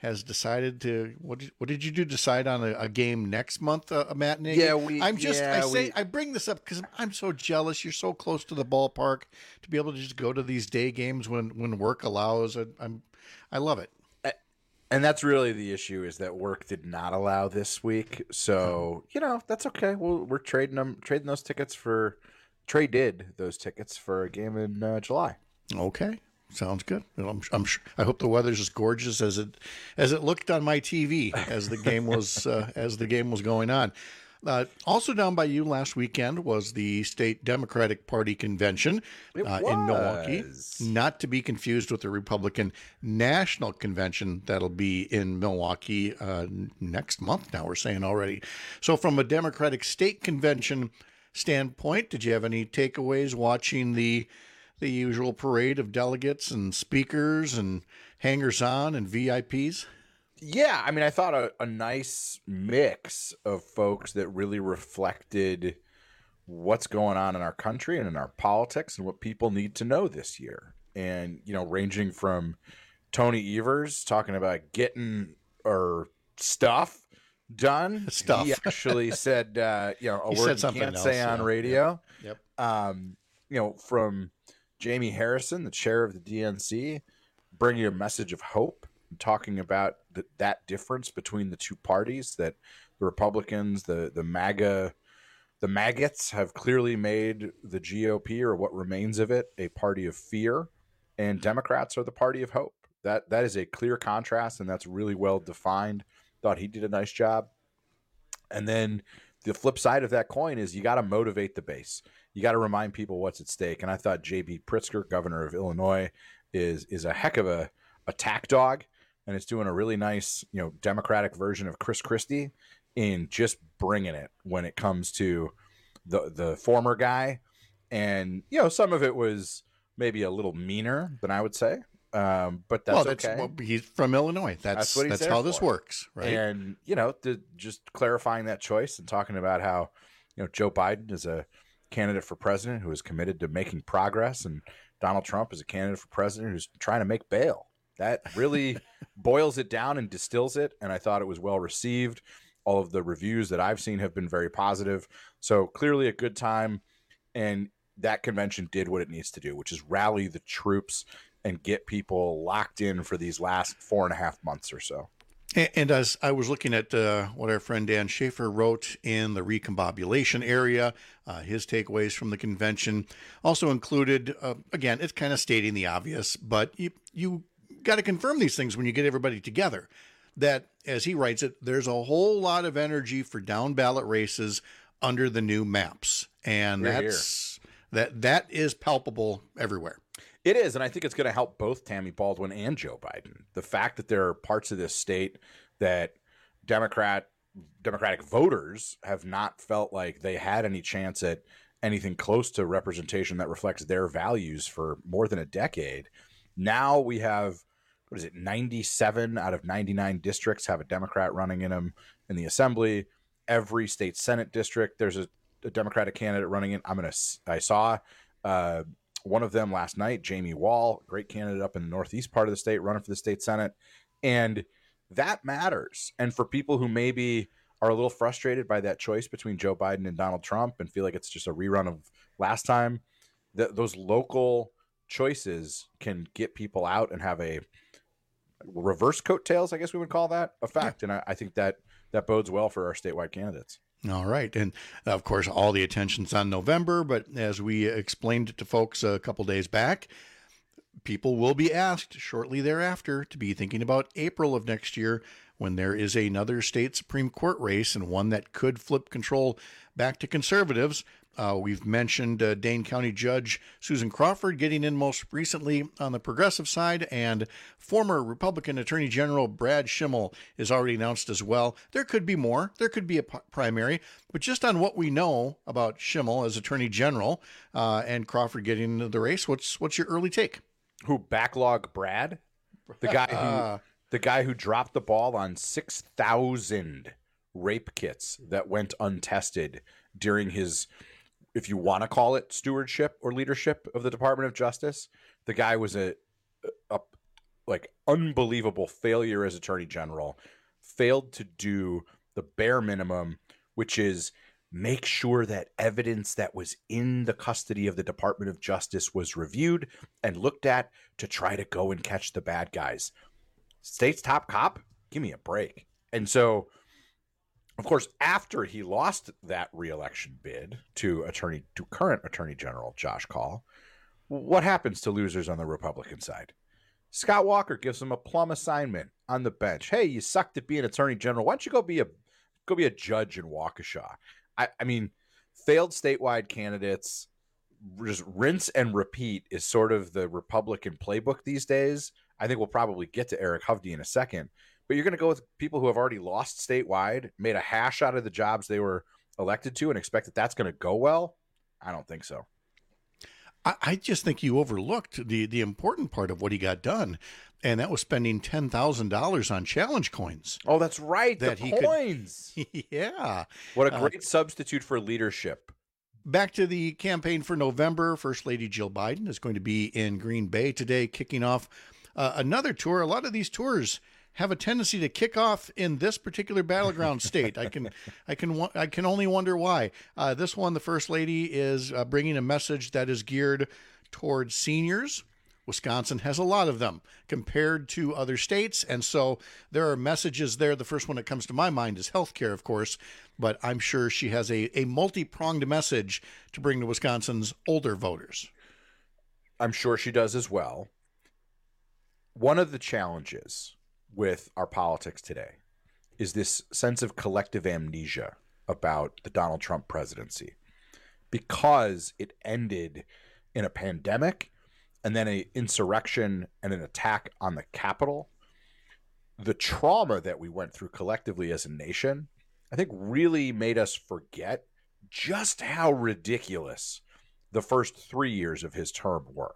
has decided to what did, what did you do decide on a, a game next month, uh, a matinee Yeah, game? we- I'm just yeah, I say we- I bring this up because I'm so jealous. You're so close to the ballpark to be able to just go to these day games when when work allows. I, I'm I love it. And that's really the issue, is that work did not allow this week. So, you know, that's okay. We'll, we're trading them, trading those tickets for, traded those tickets for a game in uh, July. Okay. Sounds good. Well, I'm, I'm sure. I hope the weather's as gorgeous as it as it looked on my T V as the game was uh, as the game was going on. Uh, also down by you last weekend was the state Democratic Party convention uh, in Milwaukee. Not to be confused with the Republican National Convention that'll be in Milwaukee uh, next month. Now we're saying already. So from a Democratic state convention standpoint, did you have any takeaways watching the the usual parade of delegates and speakers and hangers-on and V I Ps? Yeah, I mean, I thought a, a nice mix of folks that really reflected what's going on in our country and in our politics and what people need to know this year. And, you know, ranging from Tony Evers talking about getting our stuff done. Stuff. He actually said, uh, you know, a He word said you something can't else, say on yeah. radio. Yep. Um, you know, from Jamie Harrison, the chair of the D N C, bringing a message of hope, and talking about th- that difference between the two parties, that the Republicans, the the MAGA, the maggots have clearly made the G O P, or what remains of it, a party of fear, and Democrats are the party of hope. That that is a clear contrast, and that's really well defined. Thought he did a nice job. And then the flip side of that coin is you got to motivate the base. You got to remind people what's at stake. And I thought J B Pritzker, governor of Illinois, is is a heck of a attack dog, and it's doing a really nice, you know, Democratic version of Chris Christie in just bringing it when it comes to the the former guy. And, you know, some of it was maybe a little meaner than I would say. Um, but that's, well, that's okay. well, he's from Illinois. That's That's what he's that's there how this for. works, right? And, you know, the, just clarifying that choice and talking about how, you know, Joe Biden is a candidate for president who is committed to making progress, and Donald Trump is a candidate for president who's trying to make bail. That really boils it down and distills it. And I thought it was well received. All of the reviews that I've seen have been very positive. So clearly a good time. And that convention did what it needs to do, which is rally the troops and get people locked in for these last four and a half months or so. And, and as I was looking at uh, what our friend Dan Schaefer wrote in the recombobulation area, uh, his takeaways from the convention also included, uh, again, it's kind of stating the obvious, but you you got to confirm these things when you get everybody together. That, as he writes it, there's a whole lot of energy for down ballot races under the new maps, and Hear, that's that that is palpable everywhere. It is, and I think it's going to help both Tammy Baldwin and Joe Biden. The fact that there are parts of this state that Democrat Democratic voters have not felt like they had any chance at anything close to representation that reflects their values for more than a decade. Now we have, what is it, ninety-seven out of ninety-nine districts have a Democrat running in them in the assembly. Every state Senate district, there's a, a Democratic candidate running in. I'm gonna. I saw uh, one of them last night, Jamie Wall, great candidate up in the northeast part of the state, running for the state Senate, and that matters. And for people who maybe are a little frustrated by that choice between Joe Biden and Donald Trump and feel like it's just a rerun of last time, th- those local choices can get people out and have a reverse coattails, I guess we would call that, effect. Yeah. And I, I think that that bodes well for our statewide candidates. All right. And of course, all the attention's on November, but as we explained it to folks a couple days back, people will be asked shortly thereafter to be thinking about April of next year, when there is another state Supreme Court race, and one that could flip control back to conservatives. Uh, we've mentioned uh, Dane County Judge Susan Crawford getting in most recently on the progressive side, and former Republican Attorney General Brad Schimmel is already announced as well. There could be more. There could be a p- primary, but just on what we know about Schimmel as Attorney General uh, and Crawford getting into the race, what's what's your early take? Who, backlog Brad? The guy who uh, the guy who dropped the ball on six thousand rape kits that went untested during his, if you want to call it, stewardship or leadership of the Department of Justice. The guy was a, a like unbelievable failure as Attorney General, failed to do the bare minimum, which is make sure that evidence that was in the custody of the Department of Justice was reviewed and looked at to try to go and catch the bad guys. State's top cop? Give me a break. And so, of course, after he lost that reelection bid to attorney to current Attorney General Josh Kaul, what happens to losers on the Republican side? Scott Walker gives him a plum assignment on the bench. Hey, you sucked at being Attorney General. Why don't you go be a go be a judge in Waukesha? I, I mean, failed statewide candidates, just rinse and repeat is sort of the Republican playbook these days. I think we'll probably get to Eric Hovde in a second, but you're going to go with people who have already lost statewide, made a hash out of the jobs they were elected to, and expect that that's going to go well? I don't think so. I, I just think you overlooked the, the important part of what he got done, and that was spending ten thousand dollars on challenge coins. Oh, that's right. That the he coins. Could, yeah. What a great Uh, substitute for leadership. Back to the campaign for November. First Lady Jill Biden is going to be in Green Bay today, kicking off uh, another tour. A lot of these tours have a tendency to kick off in this particular battleground state. I can, I can, I can only wonder why. Uh, this one, the First Lady is uh, bringing a message that is geared towards seniors. Wisconsin has a lot of them compared to other states, and so there are messages there. The first one that comes to my mind is healthcare, of course, but I'm sure she has a, a multi-pronged message to bring to Wisconsin's older voters. I'm sure she does as well. One of the challenges with our politics today is this sense of collective amnesia about the Donald Trump presidency, because it ended in a pandemic and then an insurrection and an attack on the Capitol. The trauma that we went through collectively as a nation, I think, really made us forget just how ridiculous the first three years of his term were.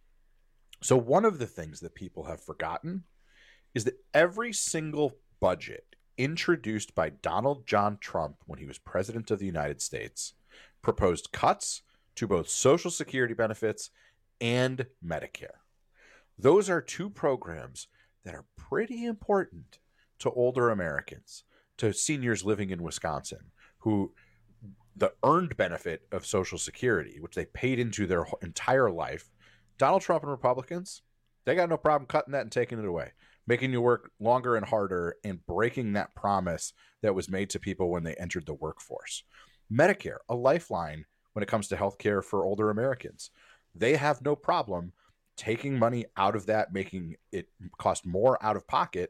So one of the things that people have forgotten is that every single budget introduced by Donald John Trump when he was president of the United States proposed cuts to both Social Security benefits and Medicare. Those are two programs that are pretty important to older Americans, to seniors living in Wisconsin, who the earned benefit of Social Security, which they paid into their entire life. Donald Trump and Republicans, they got no problem cutting that and taking it away, making you work longer and harder and breaking that promise that was made to people when they entered the workforce. Medicare, a lifeline when it comes to health care for older Americans. They have no problem taking money out of that, making it cost more out of pocket,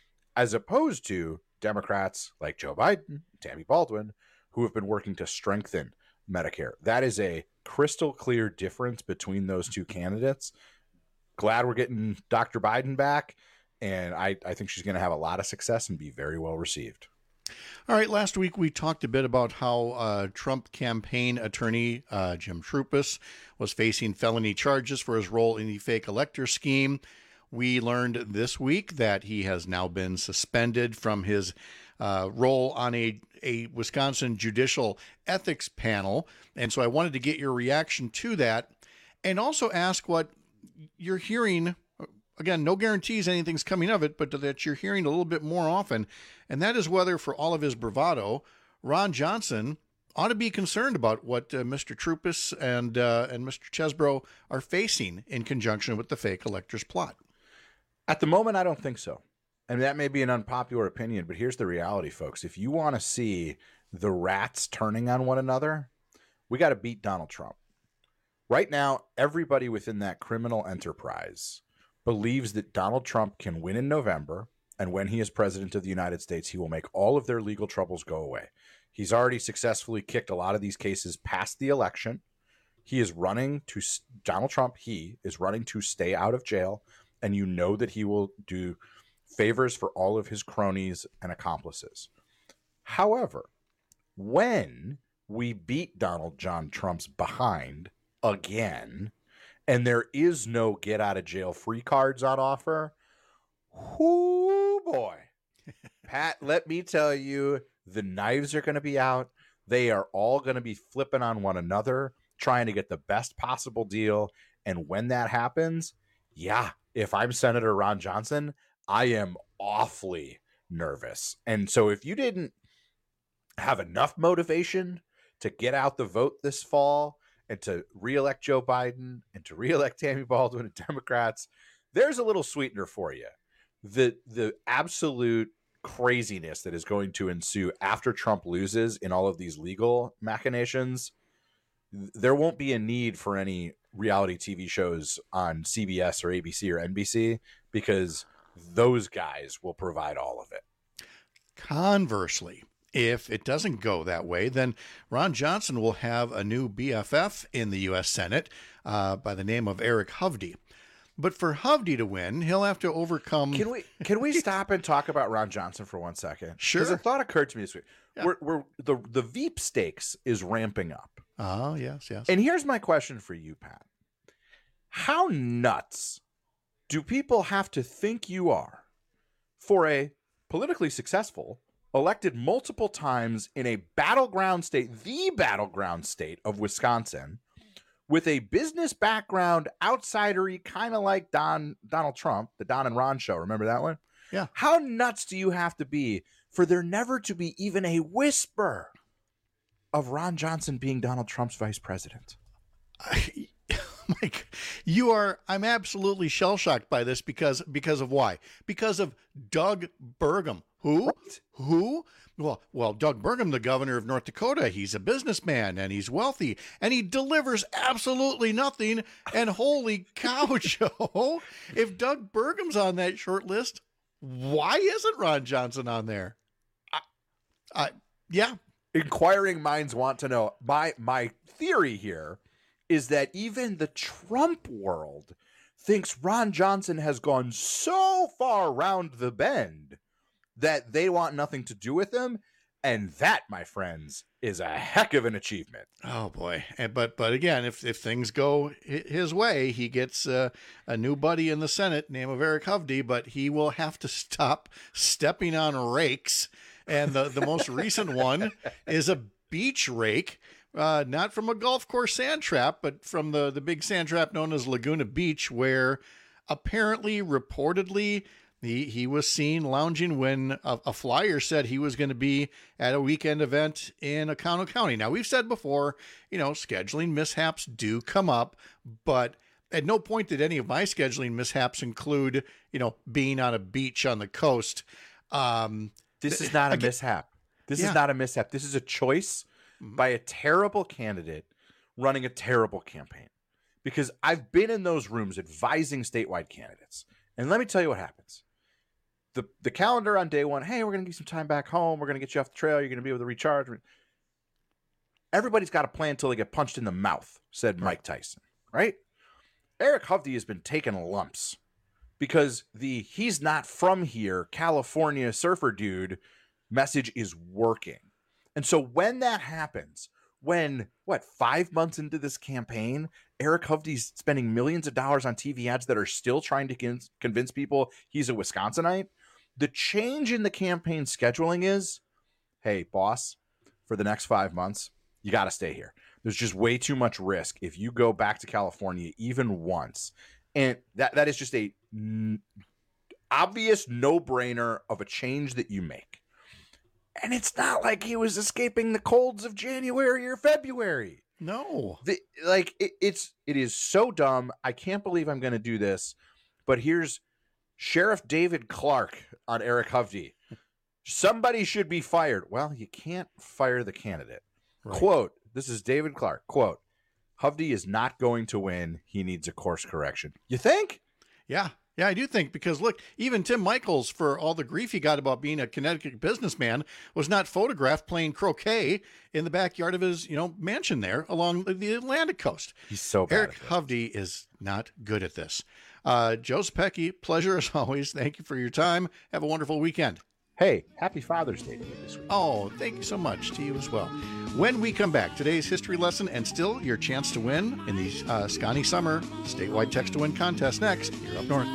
as opposed to Democrats like Joe Biden, Tammy Baldwin, who have been working to strengthen Medicare. That is a crystal clear difference between those two candidates. Glad we're getting Doctor Biden back, and I, I think she's going to have a lot of success and be very well received. All right, last week we talked a bit about how uh, Trump campaign attorney uh, Jim Troupis was facing felony charges for his role in the fake elector scheme. We learned this week that he has now been suspended from his uh, role on a, a Wisconsin judicial ethics panel. And so I wanted to get your reaction to that and also ask what you're hearing. Again, no guarantees anything's coming of it, but that you're hearing a little bit more often. And that is whether, for all of his bravado, Ron Johnson ought to be concerned about what uh, Mister Troupis and uh, and Mister Chesbro are facing in conjunction with the fake electors plot. At the moment, I don't think so. And that may be an unpopular opinion, but here's the reality, folks. If you want to see the rats turning on one another, we got to beat Donald Trump. Right now, everybody within that criminal enterprise believes that Donald Trump can win in November, and when he is president of the United States, he will make all of their legal troubles go away. He's already successfully kicked a lot of these cases past the election. He is running to, Donald Trump, he is running to stay out of jail, and you know that he will do favors for all of his cronies and accomplices. However, when we beat Donald John Trump's behind again, and there is no get out of jail free cards on offer, whoo boy. Pat, let me tell you, the knives are going to be out. They are all going to be flipping on one another, trying to get the best possible deal. And when that happens, yeah, if I'm Senator Ron Johnson, I am awfully nervous. And so if you didn't have enough motivation to get out the vote this fall and to reelect Joe Biden and to reelect Tammy Baldwin and Democrats, there's a little sweetener for you. The the absolute craziness that is going to ensue after Trump loses in all of these legal machinations, there won't be a need for any reality T V shows on C B S or A B C or N B C because those guys will provide all of it. Conversely, if it doesn't go that way, then Ron Johnson will have a new B F F in the U S Senate uh, by the name of Eric Hovde. But for Hovde to win, he'll have to overcome. Can we can we stop and talk about Ron Johnson for one second? Sure. Because a thought occurred to me this week. Yeah. We're, we're the the Veep stakes is ramping up. Oh yes, yes. And here's my question for you, Pat: how nuts do people have to think you are for a politically successful, elected multiple times in a battleground state, the battleground state of Wisconsin, with a business background, outsidery, kind of like Don Donald Trump, the Don and Ron show. Remember that one? Yeah. How nuts do you have to be for there never to be even a whisper of Ron Johnson being Donald Trump's vice president? I, Mike, you are, I'm absolutely shell-shocked by this because, because of why? Because of Doug Burgum. Who? Right. Who? Well, well, Doug Burgum, the governor of North Dakota, he's a businessman and he's wealthy and he delivers absolutely nothing. And holy cow, Joe, if Doug Burgum's on that short list, why isn't Ron Johnson on there? I, I, yeah. Inquiring minds want to know. My, my theory here is that even the Trump world thinks Ron Johnson has gone so far around the bend that they want nothing to do with him. And that, my friends, is a heck of an achievement. Oh, boy. But but again, if, if things go his way, he gets uh, a new buddy in the Senate named of Eric Hovde, but he will have to stop stepping on rakes. And the, the most recent one is a beach rake. Uh, not from a golf course sand trap, but from the, the big sand trap known as Laguna Beach, where apparently, reportedly, he, he was seen lounging when a, a flyer said he was going to be at a weekend event in Oconto County. Now, we've said before, you know, scheduling mishaps do come up, but at no point did any of my scheduling mishaps include, you know, being on a beach on the coast. Um, this is not a again, mishap. This yeah. is not a mishap. This is a choice by a terrible candidate running a terrible campaign. Because I've been in those rooms advising statewide candidates. And let me tell you what happens. The the calendar on day one, hey, we're going to give you some time back home. We're going to get you off the trail. You're going to be able to recharge. Everybody's got a plan until they get punched in the mouth, said Mike Tyson, right? Eric Hovde has been taking lumps because the he's not from here, California surfer dude message is working. And so when that happens, when, what, five months into this campaign, Eric Hovde's spending millions of dollars on T V ads that are still trying to con- convince people he's a Wisconsinite, the change in the campaign scheduling is, hey, boss, for the next five months, you got to stay here. There's just way too much risk if you go back to California even once. And that that is just a n- obvious no-brainer of a change that you make. And it's not like he was escaping the colds of January or February. No. The, like, it, it's, it is so dumb. I can't believe I'm going to do this. But here's Sheriff David Clark on Eric Hovde. Somebody should be fired. Well, you can't fire the candidate. Right. Quote, this is David Clark. Quote, Hovde is not going to win. He needs a course correction. You think? Yeah. Yeah, I do think, because look, even Tim Michaels, for all the grief he got about being a Connecticut businessman, was not photographed playing croquet in the backyard of his, you know, mansion there along the Atlantic coast. He's so bad. Eric Hovde is not good at this. Uh, Joe Zepecki, pleasure as always. Thank you for your time. Have a wonderful weekend. Hey, happy Father's Day to you this week. Oh, thank you so much to you as well. When we come back, today's history lesson and still your chance to win in the uh, Scotty Summer statewide text to win contest next. You're up north.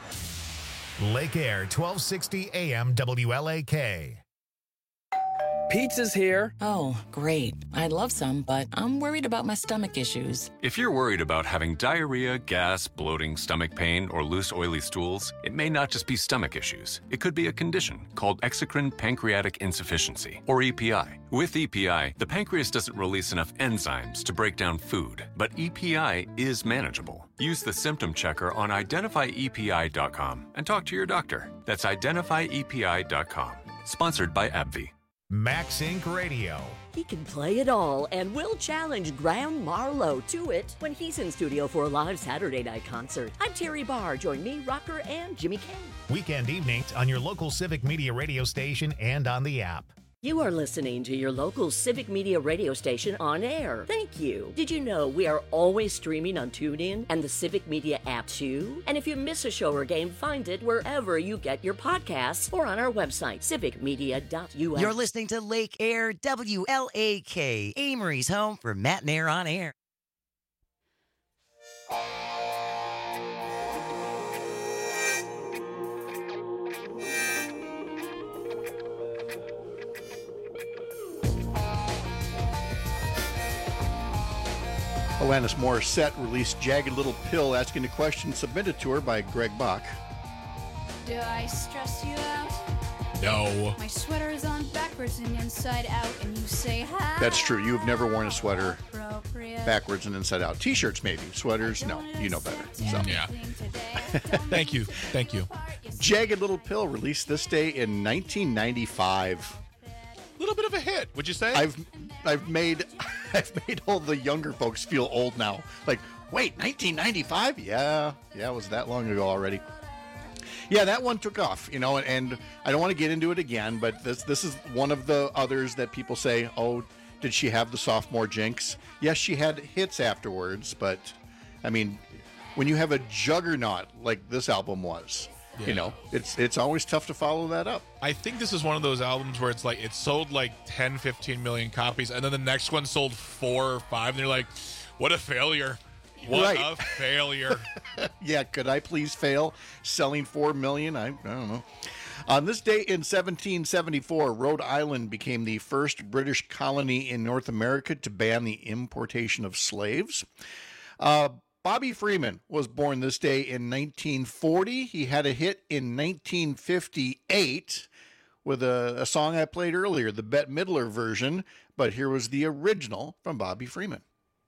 Lake Air, twelve sixty A M W L A K. Pizza's here. Oh, great. I'd love some, but I'm worried about my stomach issues. If you're worried about having diarrhea, gas, bloating, stomach pain, or loose, oily stools, it may not just be stomach issues. It could be a condition called exocrine pancreatic insufficiency, or E P I. With E P I, the pancreas doesn't release enough enzymes to break down food, but E P I is manageable. Use the symptom checker on identify E P I dot com and talk to your doctor. That's identify E P I dot com. Sponsored by AbbVie. MaxInc Radio. He can play it all and will challenge Graham Marlowe to it when he's in studio for a live Saturday night concert. I'm Terry Barr. Join me, Rocker, and Jimmy Kane. Weekend evenings on your local Civic Media radio station and on the app. You are listening to your local Civic Media radio station on air. Thank you. Did you know we are always streaming on TuneIn and the Civic Media app too? And if you miss a show or game, find it wherever you get your podcasts or on our website, civic media dot U S. You're listening to Lake Air W L A K, Amory's home for Matt and Air on Air. Alanis Morissette released Jagged Little Pill, asking a question submitted to her by Greg Bach. Do I stress you out? No. My sweater is on backwards and inside out, and you say hi. That's true. You've never worn a sweater backwards and inside out. T-shirts, maybe. Sweaters, no. You know better. So. Yeah. Thank you. Thank you. Jagged Little Pill released this day in nineteen ninety-five. A little bit of a hit, would you say? I've I've made I've made all the younger folks feel old now. Like, wait, nineteen ninety-five? Yeah, yeah, it was that long ago already. Yeah, that one took off, you know, and, and I don't want to get into it again, but this this is one of the others that people say, oh, did she have the sophomore jinx? Yes, she had hits afterwards, but I mean, when you have a juggernaut like this album was, yeah. you know, it's it's always tough to follow that up. I think this is one of those albums where it's like it sold like ten, fifteen million copies, and then the next one sold four or five, and you're like, what a failure. What right. a failure. Yeah, could I please fail selling four million? I, I don't know. On this day in seventeen seventy-four, Rhode Island became the first British colony in North America to ban the importation of slaves. Uh, Bobby Freeman was born this day in nineteen forty. He had a hit in nineteen fifty-eight with a, a song I played earlier, the Bette Midler version, but here was the original from Bobby Freeman.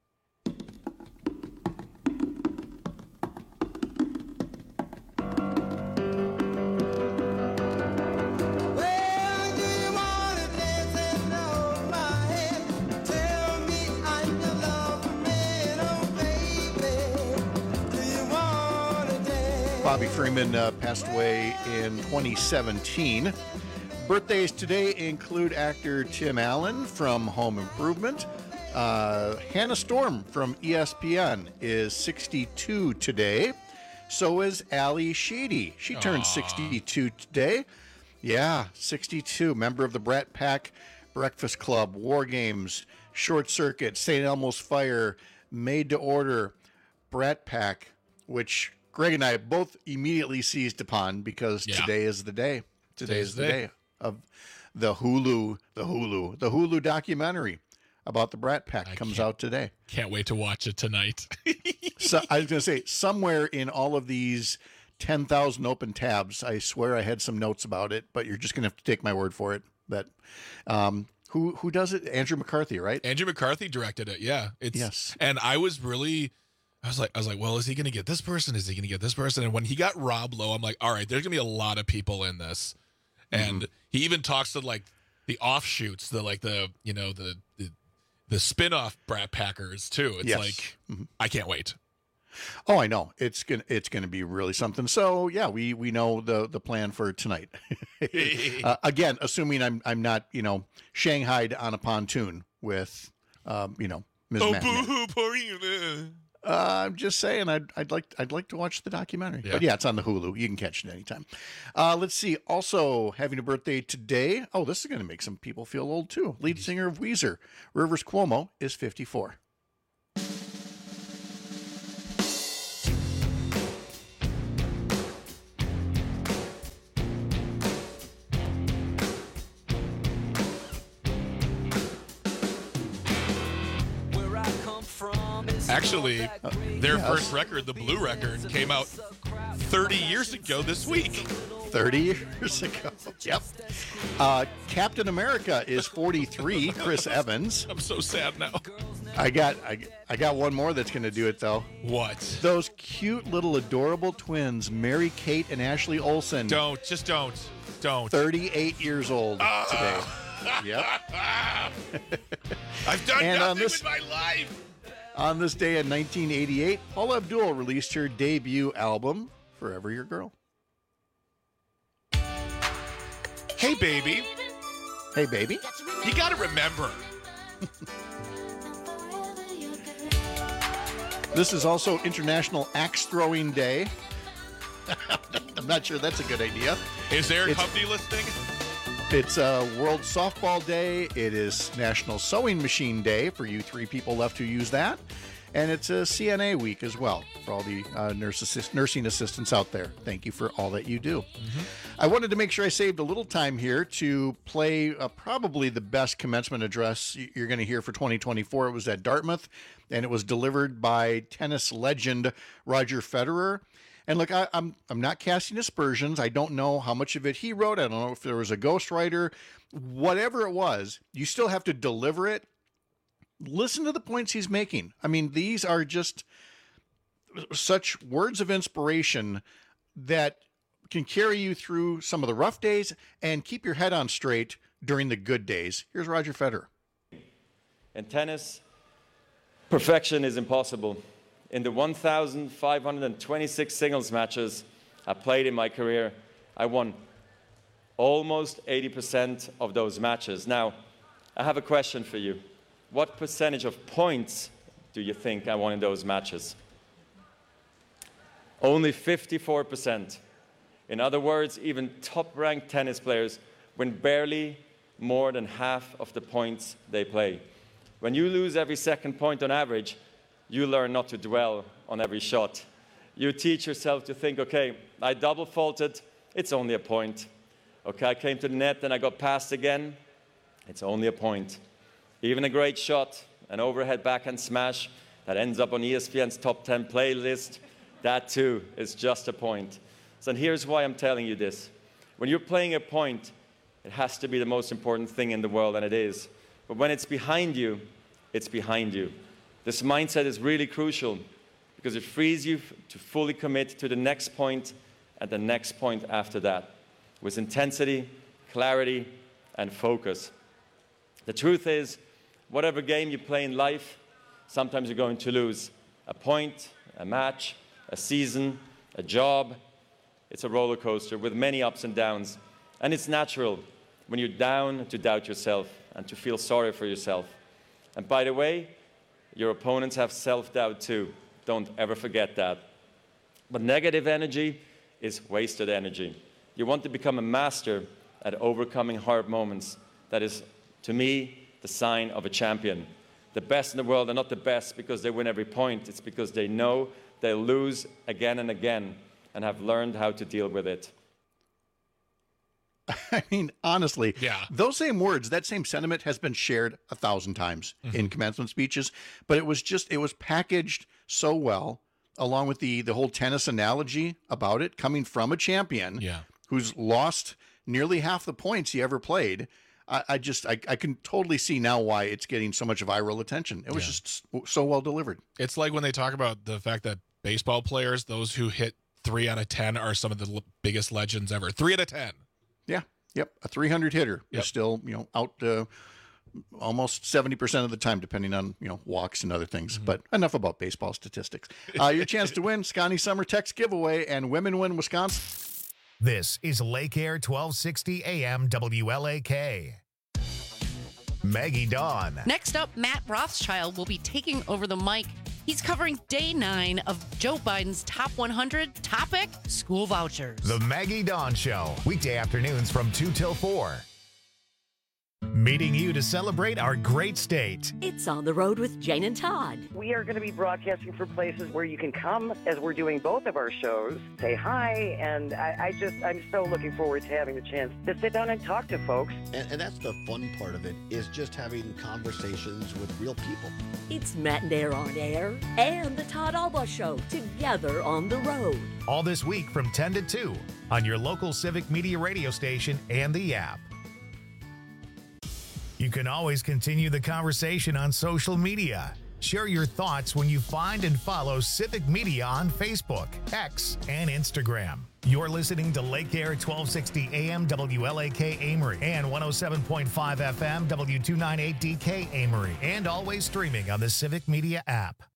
Bobby Freeman uh, passed away in twenty seventeen. Birthdays today include actor Tim Allen from Home Improvement. Uh, Hannah Storm from E S P N is sixty-two today. So is Ali Sheedy. She turned Aww. sixty-two today. Yeah, sixty-two. Member of the Brat Pack, Breakfast Club, War Games, Short Circuit, Saint Elmo's Fire, Made to Order, Brat Pack, which Greg and I both immediately seized upon because yeah. today is the day. Today is the day. day of the Hulu, the Hulu, the Hulu documentary about the Brat Pack I comes out today. Can't wait to watch it tonight. So I was going to say, somewhere in all of these ten thousand open tabs, I swear I had some notes about it, but you're just going to have to take my word for it. That um, who who does it? Andrew McCarthy, right? Andrew McCarthy directed it. Yeah. It's, yes. And I was really. I was like, I was like, well, is he going to get this person? Is he going to get this person? And when he got Rob Lowe, I'm like, all right, there's going to be a lot of people in this. And mm-hmm. he even talks to like the offshoots, the like the you know the the, the spin-off Brat Packers too. It's yes. like mm-hmm. I can't wait. Oh, I know it's gonna it's gonna be really something. So yeah, we we know the the plan for tonight. uh, again, assuming I'm I'm not you know shanghaied on a pontoon with um, you know Miz Oh, Matinee. boo-hoo, poor you. Uh, I'm just saying, I'd, I'd like I'd like to watch the documentary. Yeah. But yeah, it's on the Hulu. You can catch it anytime. Uh, let's see. Also having a birthday today. Oh, this is going to make some people feel old too. Lead singer of Weezer, Rivers Cuomo, is fifty-four. Actually, their yes. first record, the Blue Record, came out thirty years ago this week. thirty years ago. Yep. Uh, Captain America is forty-three, Chris Evans. I'm so sad now. I got I, I got one more that's going to do it, though. What? Those cute little adorable twins, Mary Kate and Ashley Olsen. Don't. Just don't. Don't. thirty-eight years old uh, today. Yep. I've done and nothing this, with my life. On this day in nineteen eighty-eight, Paula Abdul released her debut album, Forever Your Girl. Hey, baby. Hey, baby. You got to remember. This is also International Axe Throwing Day. I'm not sure that's a good idea. Is Eric It's- Hovde listening? It's uh, World Softball Day. It is National Sewing Machine Day for you three people left who use that. And it's a C N A week as well for all the uh, nurse assist- nursing assistants out there. Thank you for all that you do. Mm-hmm. I wanted to make sure I saved a little time here to play uh, probably the best commencement address you're going to hear for twenty twenty-four. It was at Dartmouth, and it was delivered by tennis legend Roger Federer. And look, I, I'm I'm not casting aspersions. I don't know how much of it he wrote. I don't know if there was a ghostwriter. Whatever it was, you still have to deliver it. Listen to the points he's making. I mean, these are just such words of inspiration that can carry you through some of the rough days and keep your head on straight during the good days. Here's Roger Federer. In tennis, perfection is impossible. In the one thousand five hundred twenty-six singles matches I played in my career, I won almost eighty percent of those matches. Now, I have a question for you. What percentage of points do you think I won in those matches? Only fifty-four percent. In other words, even top-ranked tennis players win barely more than half of the points they play. When you lose every second point on average, you learn not to dwell on every shot. You teach yourself to think, okay, I double faulted, it's only a point. Okay, I came to the net and I got passed again, it's only a point. Even a great shot, an overhead backhand smash that ends up on E S P N's top ten playlist, that too is just a point. So here's why I'm telling you this. When you're playing a point, it has to be the most important thing in the world, and it is. But when it's behind you, it's behind you. This mindset is really crucial because it frees you to fully commit to the next point and the next point after that with intensity, clarity, and focus. The truth is, whatever game you play in life, sometimes you're going to lose. A point, a match, a season, a job. It's a roller coaster with many ups and downs. And it's natural when you're down to doubt yourself and to feel sorry for yourself. And by the way, your opponents have self-doubt too. Don't ever forget that. But negative energy is wasted energy. You want to become a master at overcoming hard moments. That is, to me, the sign of a champion. The best in the world are not the best because they win every point. It's because they know they'll lose again and again and have learned how to deal with it. I mean, honestly, yeah. Those same words, that same sentiment has been shared a thousand times mm-hmm. in commencement speeches, but it was just, it was packaged so well, along with the, the whole tennis analogy about it, coming from a champion yeah. who's lost nearly half the points he ever played. I, I just, I, I can totally see now why it's getting so much viral attention. It was yeah. just so well delivered. It's like when they talk about the fact that baseball players, those who hit three out of ten are some of the l- biggest legends ever. Three out of ten. Yeah. Yep. A three hundred hitter yep. is still, you know, out uh, almost seventy percent of the time, depending on, you know, walks and other things. Mm-hmm. But enough about baseball statistics. Uh, your chance to win Scotty Summer Text giveaway and Women Win Wisconsin. This is Lake Air twelve sixty A M W L A K. Maggie Dawn. Next up, Matt Rothschild will be taking over the mic. He's covering day nine of Joe Biden's top one hundred topic, school vouchers. The Maggie Dawn Show, weekday afternoons from two till four. Meeting you to celebrate our great state. It's On the Road with Jane and Todd. We are going to be broadcasting from places where you can come as we're doing both of our shows, say hi, and I, I just, I'm so looking forward to having the chance to sit down and talk to folks. And, and that's the fun part of it, is just having conversations with real people. It's Matt and Air on Air and the Todd Alba Show together on the road. All this week from ten to two on your local Civic Media radio station and the app. You can always continue the conversation on social media. Share your thoughts when you find and follow Civic Media on Facebook, X, and Instagram. You're listening to Lake Air twelve sixty A M W L A K Amory and one oh seven point five F M W two ninety-eight D K Amory, and always streaming on the Civic Media app.